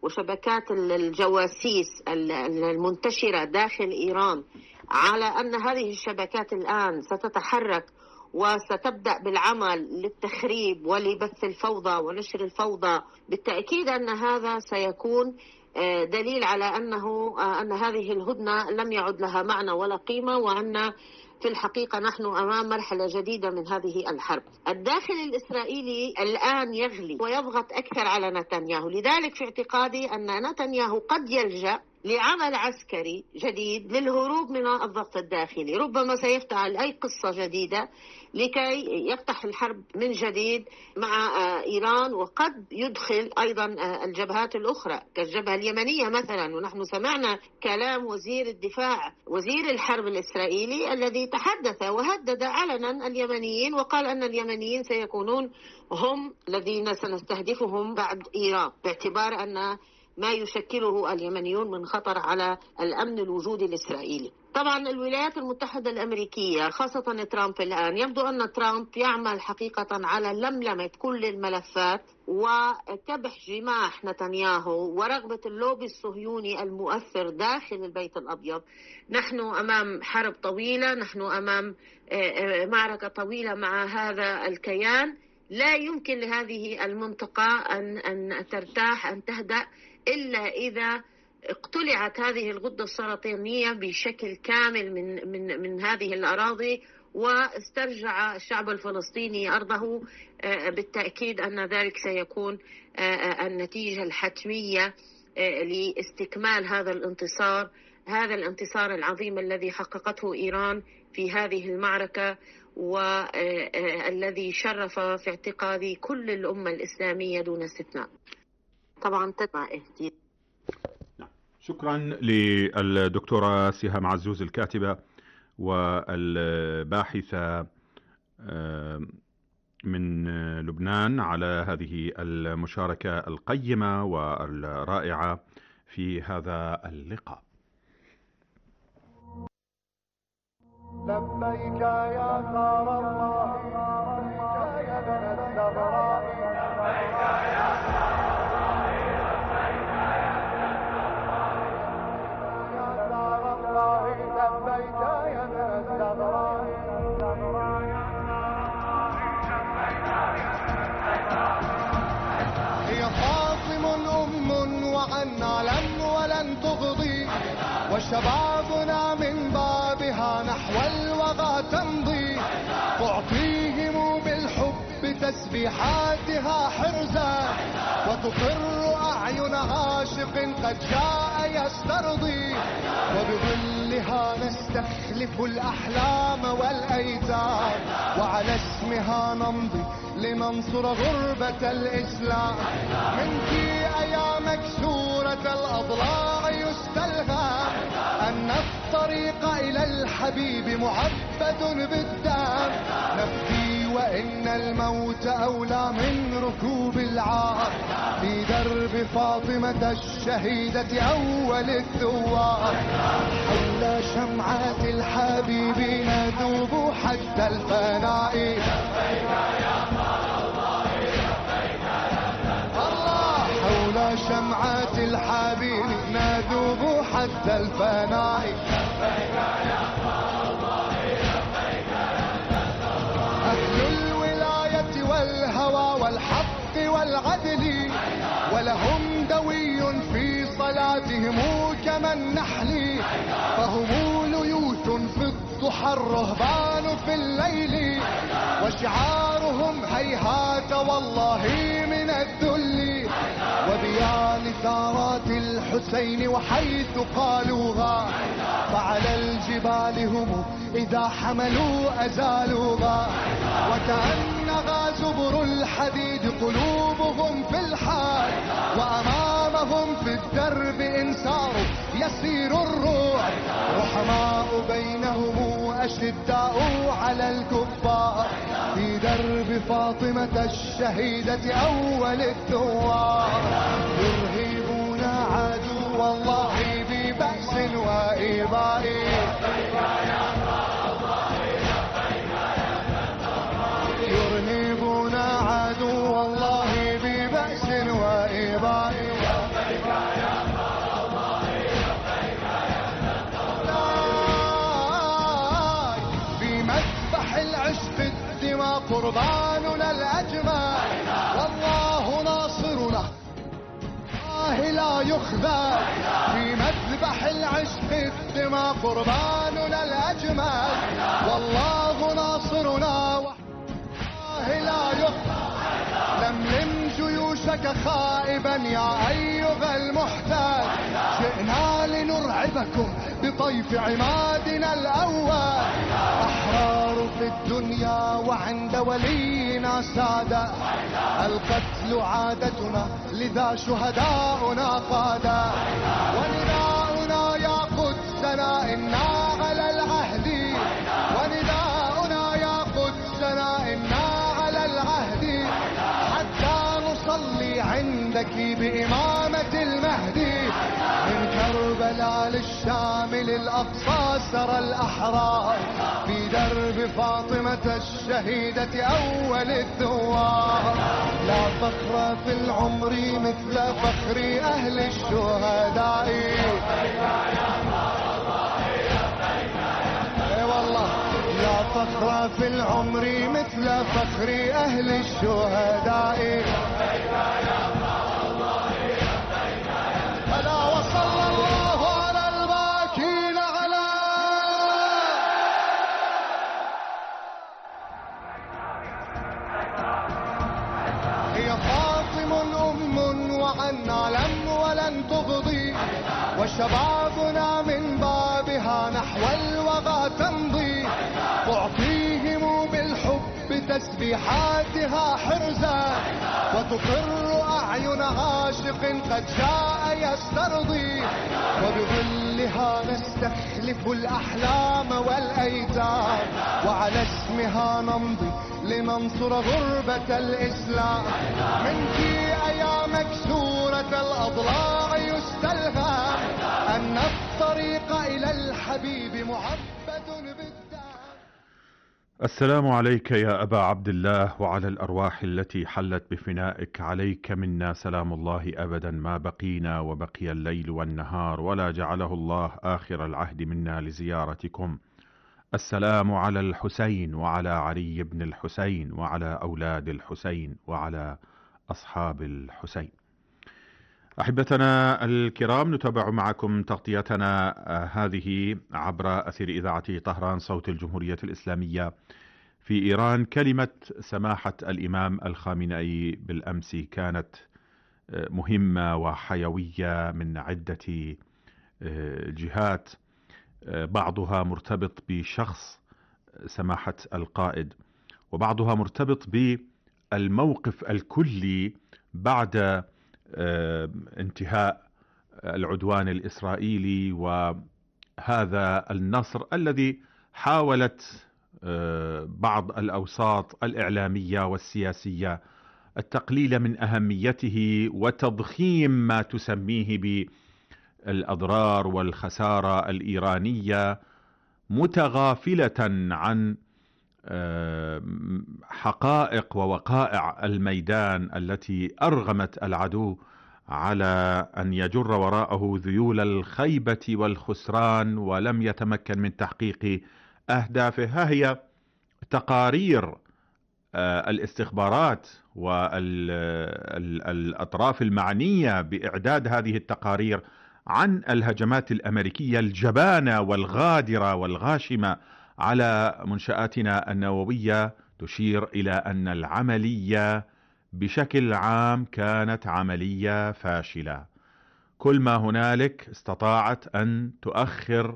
وشبكات الجواسيس المنتشرة داخل إيران على أن هذه الشبكات الآن ستتحرك وستبدأ بالعمل للتخريب ولبث الفوضى ونشر الفوضى، بالتأكيد أن هذا سيكون دليل على أن هذه الهدنة لم يعد لها معنى ولا قيمة، وأن في الحقيقة نحن أمام مرحلة جديدة من هذه الحرب. الداخل الإسرائيلي الآن يغلي ويضغط أكثر على نتنياهو، لذلك في اعتقادي أن نتنياهو قد يلجأ لعمل عسكري جديد للهروب من الضغط الداخلي، ربما سيفتعل أي قصة جديدة لكي يفتح الحرب من جديد مع إيران، وقد يدخل أيضا الجبهات الأخرى كالجبهة اليمنية مثلا. ونحن سمعنا كلام وزير الدفاع وزير الحرب الإسرائيلي الذي تحدث وهدد علنا اليمنيين، وقال أن اليمنيين سيكونون هم الذين سنستهدفهم بعد إيران، باعتبار أن ما يشكله اليمنيون من خطر على الأمن الوجودي الإسرائيلي. طبعا الولايات المتحدة الأمريكية خاصة ترامب الآن يبدو أن ترامب يعمل حقيقة على لملمة كل الملفات وكبح جماح نتنياهو ورغبة اللوبي الصهيوني المؤثر داخل البيت الأبيض. نحن أمام حرب طويلة، نحن أمام معركة طويلة مع هذا الكيان. لا يمكن لهذه المنطقة أن ترتاح أن تهدأ إلا إذا اقتلعت هذه الغدة السرطانية بشكل كامل من هذه الأراضي واسترجع الشعب الفلسطيني أرضه. بالتأكيد أن ذلك سيكون النتيجة الحتمية لاستكمال هذا الانتصار العظيم الذي حققته إيران في هذه المعركة، والذي شرف في اعتقادي كل الأمة الإسلامية دون استثناء. طبعا تتبع اهتمام. شكرا للدكتورة سهام عزوز الكاتبة والباحثة من لبنان على هذه المشاركة القيمة والرائعة في هذا اللقاء. لبيك يا ثار الله، لبيك يا ابن الزهراء، لبيك يا ثار الله، لبيك يا ابن الزهراء، يا ثار الله، لبيك يا ابن الزهراء، هي فاطم وعنا لن ولن تغضي، وشبابنا من بابها نحو الوغى تمضي، تعطيهم بالحب تسبيحاتها حرزا، وتقر أعين عاشق قد جاء يسترضي، وبظلها نستخلف الأحلام والأيتام، وعلى اسمها نمضي لننصر غربة الإسلام. منك يا مكسورة الأضلاع يستلهم أن الطريق إلى الحبيب معبد بالدم، نفدي وإن الموت أولى من ركوب العار، في درب فاطمة الشهيدة أول الثوار، حول شمعات الحبيب ندوب حتى الفناء. حول شمعات الحبيب ندوب حتى الفناء. أهل الولاية والهوى والحق والعدل، ولهم دوي في صلاتهم كما النحل، فهم ليوث في الضحى الرهبان في الليل، وشعارهم هيهات والله من الذل، وبيان ثارات الحسين وحيث قالوها، فعلى الجبال هم إذا حملوا أزالوها، وكأنها زبر الحديد قلوبهم في الحال، وأمامهم في الدرب إنسار يسير الروح، رحماء بينهم أشداء على الكفار، في درب فاطمة الشهيدة أول الثوار، يرهبون عدو الله ببأس وإباء. يرهبون عدو الله ببأس وإباء. المحدث في مذبح العشق الدماء قرباننا الأجمل والله ناصرنا والله لا يخفى لملم جيوشك خائبا يا أيها المحتال جئنا لنرعبكم بطيف عمادنا الأول أحرار في الدنيا وعند ولينا سادة القتل عادتنا لذا شهداؤنا قادة ونداؤنا يا قدسنا إنا على العهد ونداؤنا يا قدسنا إنا على العهد حتى نصلي عندك بإمامة المهدي من كربلاء للشام للأقصى سرى الأحرار في درب فاطمة الشهيدة أول الثوار لا فخر في العمر مثل فخر أهل الشهداء اي والله لا فخر في العمر مثل فخر أهل الشهداء ألا وصلى الله على الباكين على هي فاطم أم وعنا لم ولن تفضي وشبابنا من بابها نحو الوغى تمضي تعطيهم بالحب تسبيحاتها حرزا وتقر أعين عاشق قد جاء يسترضي وبظلها نستخلف الأحلام والأيتام وعلى اسمها نمضي لننصر غربة الإسلام منك يا مكسورة الأضلاع يستلهم أن الطريق إلى الحبيب معبد بالدم. السلام عليك يا أبا عبد الله وعلى الأرواح التي حلت بفنائك، عليك منا سلام الله أبدا ما بقينا وبقي الليل والنهار ولا جعله الله آخر العهد منا لزيارتكم. السلام على الحسين وعلى علي بن الحسين وعلى أولاد الحسين وعلى أصحاب الحسين. أحبتنا الكرام، نتابع معكم تغطيتنا هذه عبر أثير إذاعة طهران صوت الجمهورية الإسلامية في إيران. كلمة سماحة الإمام الخامنئي بالأمس كانت مهمة وحيوية من عدة جهات، بعضها مرتبط بشخص سماحة القائد وبعضها مرتبط بالموقف الكلي بعد انتهاء العدوان الإسرائيلي وهذا النصر الذي حاولت بعض الأوساط الإعلامية والسياسية التقليل من أهميته وتضخيم ما تسميه بالأضرار والخسارة الإيرانية، متغافلة عن حقائق ووقائع الميدان التي أرغمت العدو على أن يجر وراءه ذيول الخيبة والخسران ولم يتمكن من تحقيق أهدافه. ها هي تقارير الاستخبارات والأطراف المعنية بإعداد هذه التقارير عن الهجمات الأمريكية الجبانة والغادرة والغاشمة على منشآتنا النووية، تشير إلى أن العملية بشكل عام كانت عملية فاشلة. كل ما هنالك استطاعت أن تؤخر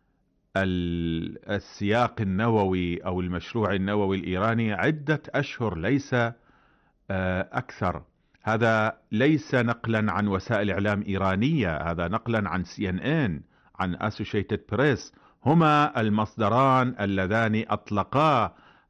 السياق النووي أو المشروع النووي الإيراني عدة أشهر، ليس أكثر. هذا ليس نقلا عن وسائل إعلام إيرانية، هذا نقلا عن CNN، عن Associated Press، هما المصدران اللذان أطلقا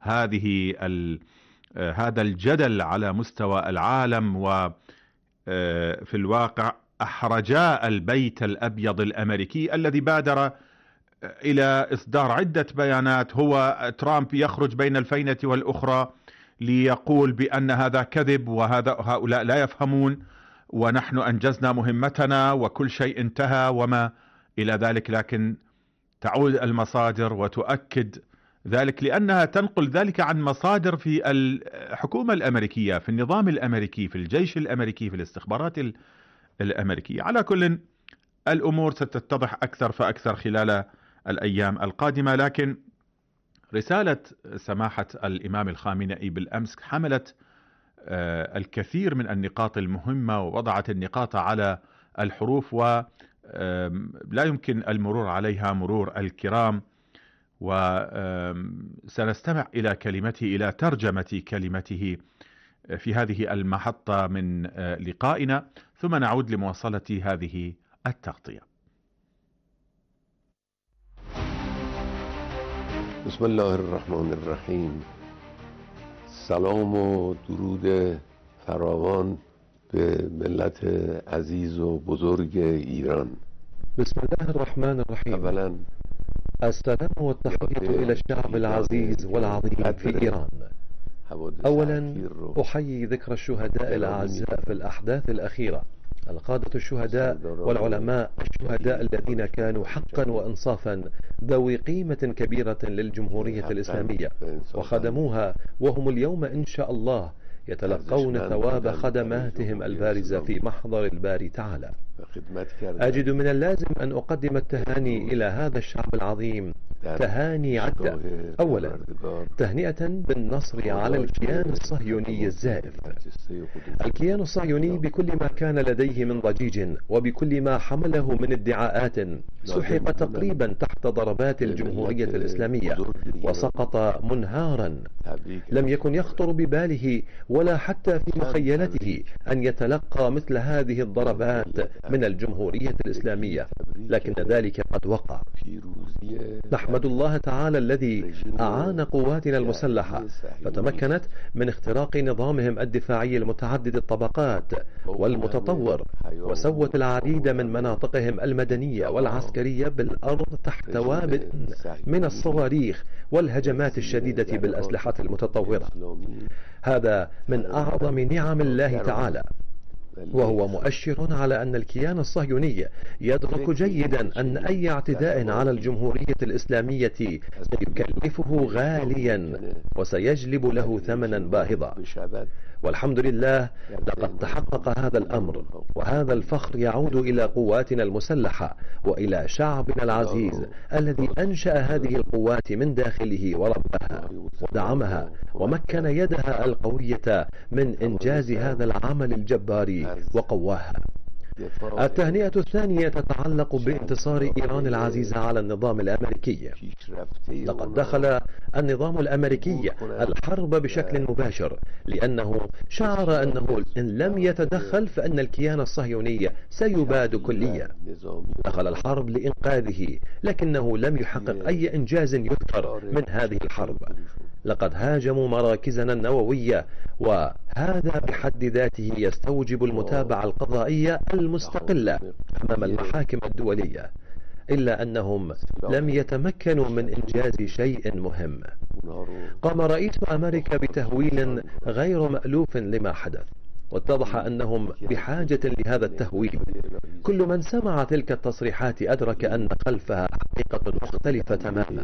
هذا الجدل على مستوى العالم، وفي الواقع أحرجا البيت الأبيض الأمريكي الذي بادر إلى إصدار عدة بيانات. هو ترامب يخرج بين الفينة والأخرى ليقول بأن هذا كذب وهؤلاء لا يفهمون ونحن أنجزنا مهمتنا وكل شيء انتهى وما إلى ذلك، لكن تعود المصادر وتؤكد ذلك لأنها تنقل ذلك عن مصادر في الحكومة الأمريكية، في النظام الأمريكي، في الجيش الأمريكي، في الاستخبارات الأمريكية. على كل الأمور ستتضح أكثر فأكثر خلال الأيام القادمة، لكن رسالة سماحة الإمام الخامنئي بالأمس حملت الكثير من النقاط المهمة ووضعت النقاط على الحروف، ولا يمكن المرور عليها مرور الكرام. وسنستمع إلى كلمته، إلى ترجمة كلمته في هذه المحطة من لقائنا، ثم نعود لمواصلة هذه التغطية. بسم الله الرحمن الرحیم. سلام و درود فراوان به ملت عزیز و بزرگ ایران. بسم الله الرحمن الرحيم. اولا السلام والتحية إلى الشعب العزيز والعظيم في إيران. أولا أحيي ذكرى الشهداء الأعزاء في الأحداث الأخيرة، القادة الشهداء والعلماء الشهداء الذين كانوا حقا وإنصافا ذوي قيمة كبيرة للجمهورية الإسلامية وخدموها، وهم اليوم إن شاء الله يتلقون ثواب خدماتهم البارزة في محضر الباري تعالى. أجد من اللازم أن أقدم التهاني إلى هذا الشعب العظيم تهاني عدة. أولا تهنئة بالنصر على الكيان الصهيوني الزائف. الكيان الصهيوني بكل ما كان لديه من ضجيج وبكل ما حمله من ادعاءات سحق تقريبا تحت ضربات الجمهورية الإسلامية وسقط منهارا. لم يكن يخطر بباله ولا حتى في مخيلته أن يتلقى مثل هذه الضربات من الجمهورية الإسلامية، لكن ذلك قد وقع. نحمد الله تعالى الذي أعان قواتنا المسلحة فتمكنت من اختراق نظامهم الدفاعي المتعدد الطبقات والمتطور، وسوت العديد من مناطقهم المدنية والعسكرية بالأرض تحت وابل من الصواريخ والهجمات الشديدة بالأسلحة المتطورة. هذا من أعظم نعم الله تعالى، وهو مؤشر على أن الكيان الصهيوني يدرك جيدا أن أي اعتداء على الجمهورية الإسلامية سيكلفه غاليا وسيجلب له ثمنا باهظا. والحمد لله لقد تحقق هذا الأمر، وهذا الفخر يعود إلى قواتنا المسلحة وإلى شعبنا العزيز الذي أنشأ هذه القوات من داخله وربها ودعمها ومكن يدها القوية من إنجاز هذا العمل الجبار وقواها. التهنئة الثانية تتعلق بانتصار إيران العزيزة على النظام الأمريكي. لقد دخل النظام الأمريكي الحرب بشكل مباشر، لأنه شعر أنه إن لم يتدخل فإن الكيان الصهيوني سيباد كليا. دخل الحرب لإنقاذه، لكنه لم يحقق أي إنجاز يذكر من هذه الحرب. لقد هاجموا مراكزنا النووية، وهذا بحد ذاته يستوجب المتابعة القضائية المستقلة أمام المحاكم الدولية، إلا أنهم لم يتمكنوا من إنجاز شيء مهم. قام رئيس أمريكا بتهويل غير مألوف لما حدث، واتضح أنهم بحاجة لهذا التهويل. كل من سمع تلك التصريحات أدرك أن خلفها حقيقة مختلفة تماما.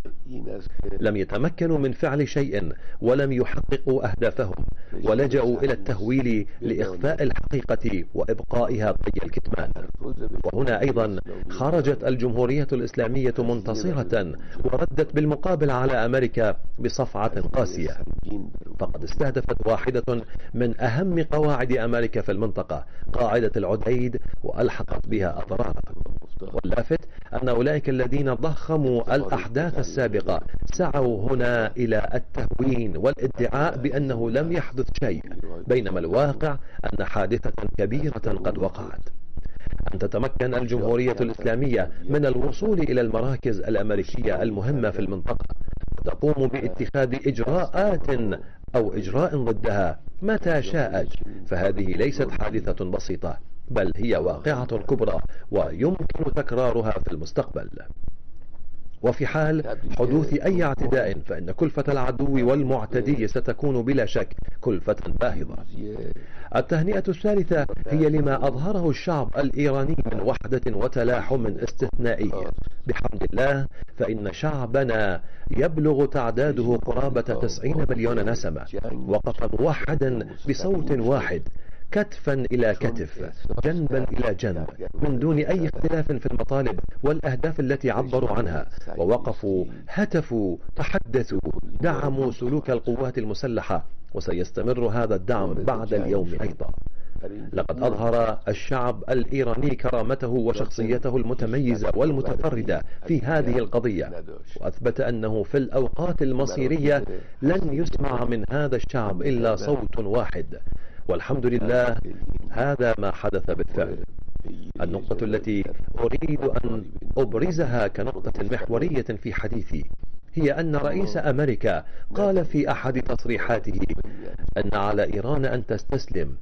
لم يتمكنوا من فعل شيء ولم يحققوا أهدافهم، ولجأوا إلى التهويل لإخفاء الحقيقة وإبقائها طي الكتمان. وهنا أيضا خرجت الجمهورية الإسلامية منتصرة وردت بالمقابل على أمريكا بصفعة قاسية، فقد استهدفت واحدة من أهم قواعد أمريكا في المنطقة، قاعدة العديد، وألحقت بها أضرارا. واللافت أن أولئك الذين ضخموا الأحداث السابقة سعوا هنا إلى التهوين والادعاء بأنه لم يحدث شيء، بينما الواقع أن حادثة كبيرة قد وقعت. أن تتمكن الجمهورية الإسلامية من الوصول إلى المراكز الأمريكية المهمة في المنطقة وتقوم باتخاذ إجراءات أو إجراء ضدها متى شاءت، فهذه ليست حادثة بسيطة، بل هي واقعة كبرى ويمكن تكرارها في المستقبل. وفي حال حدوث أي اعتداء فإن كلفة العدو والمعتدي ستكون بلا شك كلفة باهظة. التهنئة الثالثة هي لما أظهره الشعب الإيراني من وحدة وتلاحم استثنائي. بحمد الله فإن شعبنا يبلغ تعداده قرابة 90 مليون نسمة، وقف موحدا بصوت واحد كتفا إلى كتف، جنبا إلى جنب، من دون أي اختلاف في المطالب والأهداف التي عبروا عنها، ووقفوا، هتفوا، تحدثوا، دعموا سلوك القوات المسلحة، وسيستمر هذا الدعم بعد اليوم أيضا. لقد أظهر الشعب الإيراني كرامته وشخصيته المتميزة والمتفردة في هذه القضية، وأثبت أنه في الأوقات المصيرية لن يسمع من هذا الشعب إلا صوت واحد، والحمد لله هذا ما حدث بالفعل. النقطة التي أريد أن أبرزها كنقطة محورية في حديثي هي أن رئيس أمريكا قال في أحد تصريحاته أن على إيران أن تستسلم.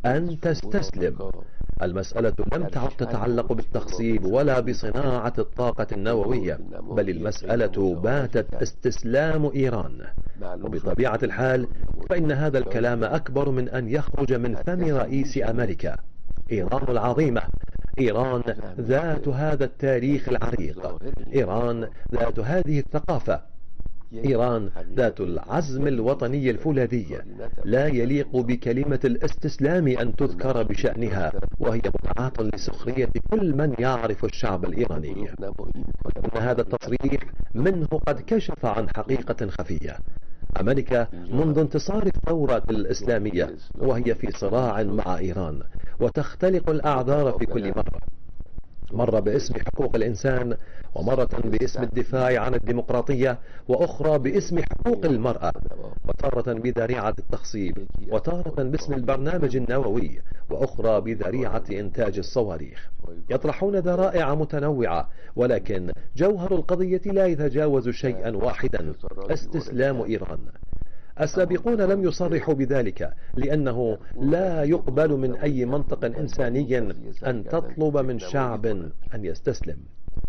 المسألة لم تعد تتعلق بالتخصيب ولا بصناعة الطاقة النووية، بل المسألة باتت استسلام إيران. وبطبيعة الحال فإن هذا الكلام أكبر من أن يخرج من فم رئيس أمريكا. إيران العظيمة، إيران ذات هذا التاريخ العريق، إيران ذات هذه الثقافة، إيران ذات العزم الوطني الفولاذي، لا يليق بكلمة الاستسلام أن تذكر بشأنها، وهي مدعاة لسخرية كل من يعرف الشعب الإيراني. إن هذا التصريح منه قد كشف عن حقيقة خفية. أمريكا منذ انتصار الثورة الإسلامية وهي في صراع مع إيران، وتختلق الأعذار في كل مرة باسم حقوق الإنسان، ومرة باسم الدفاع عن الديمقراطية، وأخرى باسم حقوق المرأة، وتارة بذريعة التخصيب، وتارة باسم البرنامج النووي، وأخرى بذريعة إنتاج الصواريخ. يطرحون ذرائع متنوعة، ولكن جوهر القضية لا يتجاوز شيئا واحدا: استسلام إيران. السابقون لم يصرحوا بذلك لأنه لا يقبل من أي منطق إنساني أن تطلب من شعب أن يستسلم،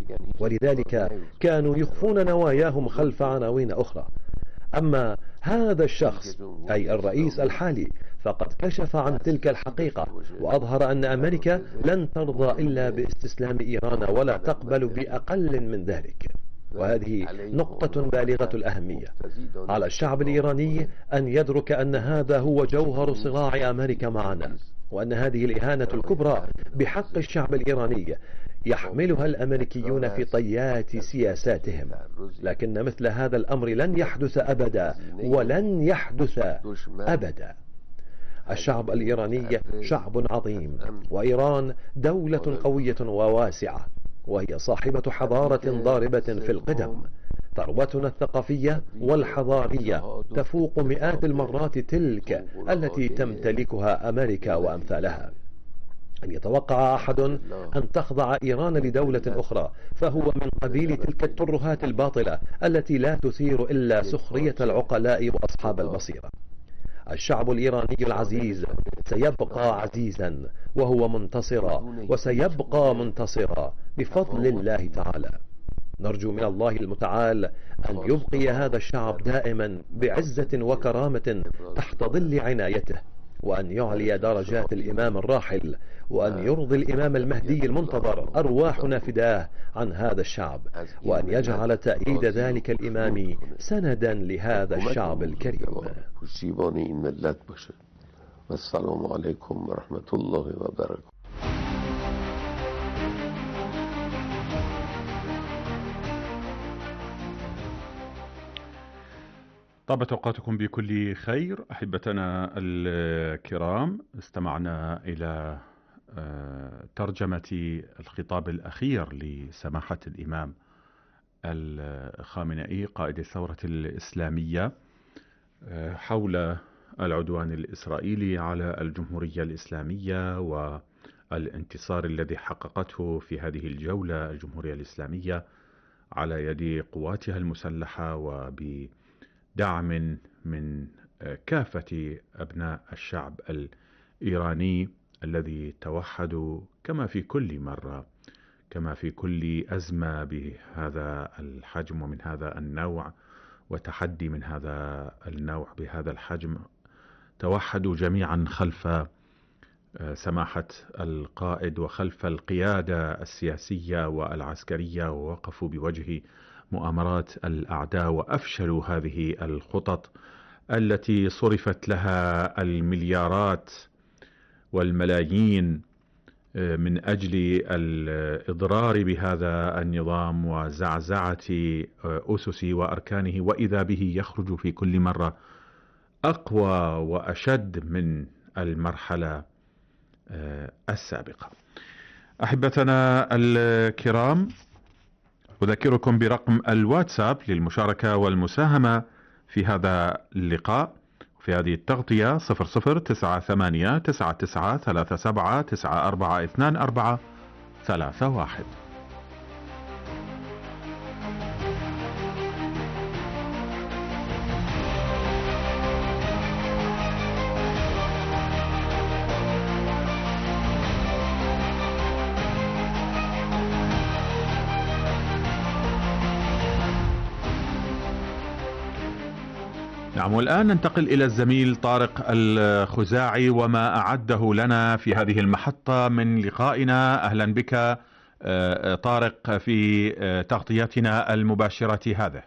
ولذلك كانوا يخفون نواياهم خلف عناوين أخرى. أما هذا الشخص أي الرئيس الحالي فقد كشف عن تلك الحقيقة، وأظهر أن أمريكا لن ترضى إلا باستسلام إيران ولا تقبل بأقل من ذلك. وهذه نقطة بالغة الأهمية. على الشعب الإيراني أن يدرك أن هذا هو جوهر صراع أمريكا معنا، وأن هذه الإهانة الكبرى بحق الشعب الإيراني يحملها الأمريكيون في طيات سياساتهم، لكن مثل هذا الأمر لن يحدث أبدا، ولن يحدث أبدا. الشعب الإيراني شعب عظيم، وإيران دولة قوية وواسعة، وهي صاحبة حضارة ضاربة في القدم. ثروتنا الثقافية والحضارية تفوق مئات المرات تلك التي تمتلكها أمريكا وأمثالها. أن يتوقع أحد أن تخضع إيران لدولة أخرى فهو من قبيل تلك الترهات الباطلة التي لا تثير إلا سخرية العقلاء وأصحاب البصيرة. الشعب الإيراني العزيز سيبقى عزيزا وهو منتصرا، وسيبقى منتصرا بفضل الله تعالى. نرجو من الله المتعال أن يبقي هذا الشعب دائما بعزة وكرامة تحت ظل عنايته، وأن يعلي درجات الإمام الراحل، وأن يرضي الإمام المهدي المنتظر أرواحنا فداه عن هذا الشعب، وأن يجعل تأييد ذلك الإمام سندا لهذا الشعب الكريم. والسلام عليكم ورحمة الله وبركاته. طابت أوقاتكم بكل خير أحبتنا الكرام. استمعنا إلى ترجمة الخطاب الأخير لسماحة الإمام الخامنئي قائد الثورة الإسلامية حول العدوان الإسرائيلي على الجمهورية الإسلامية والانتصار الذي حققته في هذه الجولة الجمهورية الإسلامية على يد قواتها المسلحة وبدعم من كافة أبناء الشعب الإيراني الذي توحدوا كما في كل مرة، كما في كل أزمة بهذا الحجم ومن هذا النوع وتحدي من هذا النوع بهذا الحجم، توحدوا جميعا خلف سماحة القائد وخلف القيادة السياسية والعسكرية، ووقفوا بوجه مؤامرات الأعداء وأفشلوا هذه الخطط التي صرفت لها المليارات والملايين من أجل الإضرار بهذا النظام وزعزعة أسس وأركانه، وإذا به يخرج في كل مرة أقوى وأشد من المرحلة السابقة. أحبتنا الكرام، أذكركم برقم الواتساب للمشاركة والمساهمة في هذا اللقاء في هذه التغطية: 00989937942431. نعم، والآن ننتقل إلى الزميل طارق الخزاعي وما أعده لنا في هذه المحطة من لقائنا. أهلا بك طارق في تغطيتنا المباشرة هذه.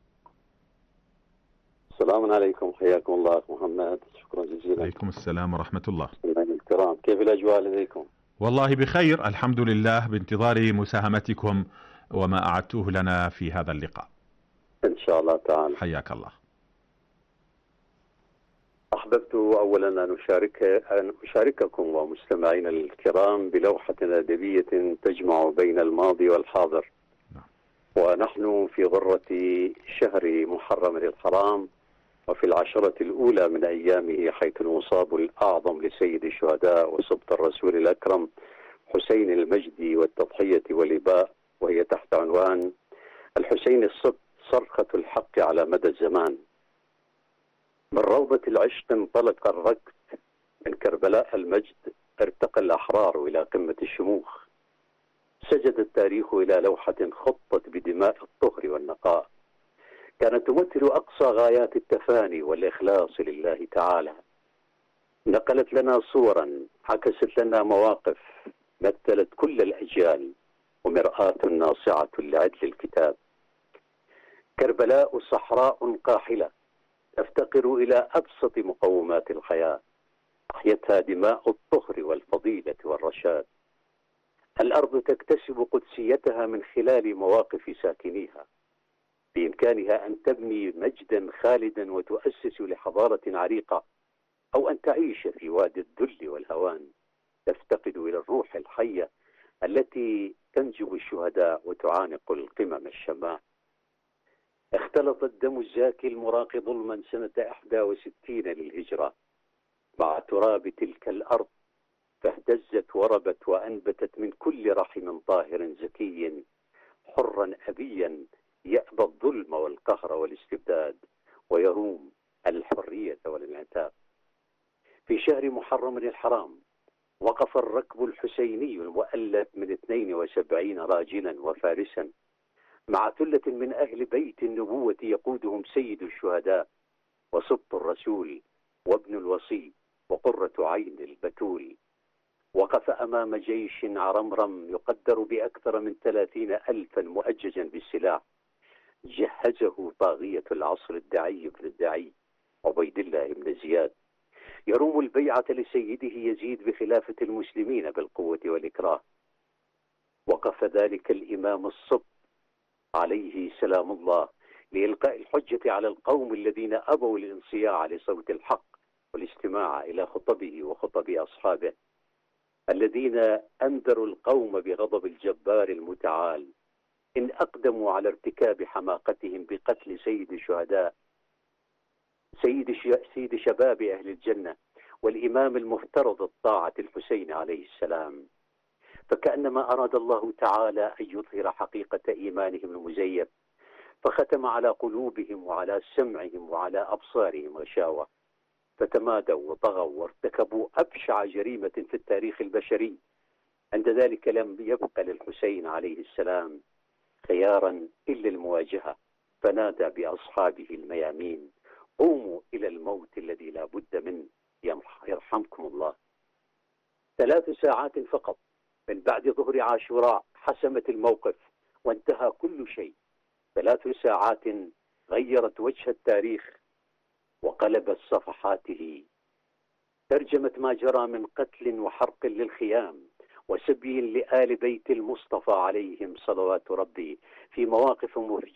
السلام عليكم، حياكم الله محمد. شكرا جزيلا. عليكم السلام ورحمة الله. الكرام، كيف الأجواء لديكم؟ والله بخير الحمد لله، بانتظار مساهمتكم وما أعدتوه لنا في هذا اللقاء إن شاء الله تعالى. حياك الله. أحببت أولا أن أشارككم ومستمعين الكرام بلوحة أدبية تجمع بين الماضي والحاضر. ونحن في غرة شهر محرم الحرام، وفي العشرة الأولى من أيامه، حيث المصاب الأعظم لسيد الشهداء وسبط الرسول الأكرم حسين المجدي والتضحية والإباء، وهي تحت عنوان الحسين السبط صرخة الحق على مدى الزمان. من روضة العشق انطلق الركض، من كربلاء المجد ارتقى الأحرار إلى قمة الشموخ. سجد التاريخ إلى لوحة خطت بدماء الطهر والنقاء، كانت تمثل أقصى غايات التفاني والإخلاص لله تعالى. نقلت لنا صورا، عكست لنا مواقف، مثلت كل الأجيال، ومرآة ناصعة لعدل الكتاب. كربلاء صحراء قاحلة تفتقر إلى أبسط مقومات الحياة، أحيتها دماء الطهر والفضيلة والرشاد. الأرض تكتسب قدسيتها من خلال مواقف ساكنيها، بإمكانها أن تبني مجدا خالدا وتؤسس لحضارة عريقة، أو أن تعيش في وادي الذل والهوان، تفتقد إلى الروح الحية التي تنجب الشهداء وتعانق القمم الشماء. اختلط الدم الزاكي المراق ظلما سنة 61 للهجرة مع تراب تلك الأرض، فاهتزت وربت وأنبتت من كل رحم طاهر زكي حرا أبيا يأبى الظلم والقهر والاستبداد، ويروم الحرية والانعتاق. في شهر محرم الحرام وقف الركب الحسيني المؤلف من 72 راجلا وفارسا مع ثلة من أهل بيت النبوة يقودهم سيد الشهداء وسبط الرسول وابن الوصي وقرة عين البتول. وقف أمام جيش عرمرم يقدر بأكثر من 30,000 مؤججا بالسلاح، جهزه طاغية العصر الدعي بن الدعي عبيد الله بن زياد، يروم البيعة لسيده يزيد بخلافة المسلمين بالقوة والإكراه. وقف ذلك الإمام الصبط عليه سلام الله لإلقاء الحجة على القوم الذين أبوا الانصياع لصوت الحق والاستماع إلى خطبه وخطب أصحابه، الذين أنذروا القوم بغضب الجبار المتعال إن أقدموا على ارتكاب حماقتهم بقتل سيد الشهداء، سيد شباب أهل الجنة، والإمام المفترض الطاعة الحسين عليه السلام. فكأنما أراد الله تعالى أن يظهر حقيقة إيمانهم المزيف، فختم على قلوبهم وعلى سمعهم وعلى أبصارهم غشاوة، فتمادوا وطغوا وارتكبوا أبشع جريمة في التاريخ البشري. عند ذلك لم يبق للحسين عليه السلام خيارا إلا المواجهة، فنادى بأصحابه الميامين: قوموا إلى الموت الذي لا بد منه، يرحمكم الله. 3 ساعات فقط من بعد ظهر عاشوراء حسمت الموقف وانتهى كل شيء. 3 ساعات غيرت وجه التاريخ وقلبت صفحاته ترجمت ما جرى من قتل وحرق للخيام وسبي لآل بيت المصطفى عليهم صلوات ربي في مواقف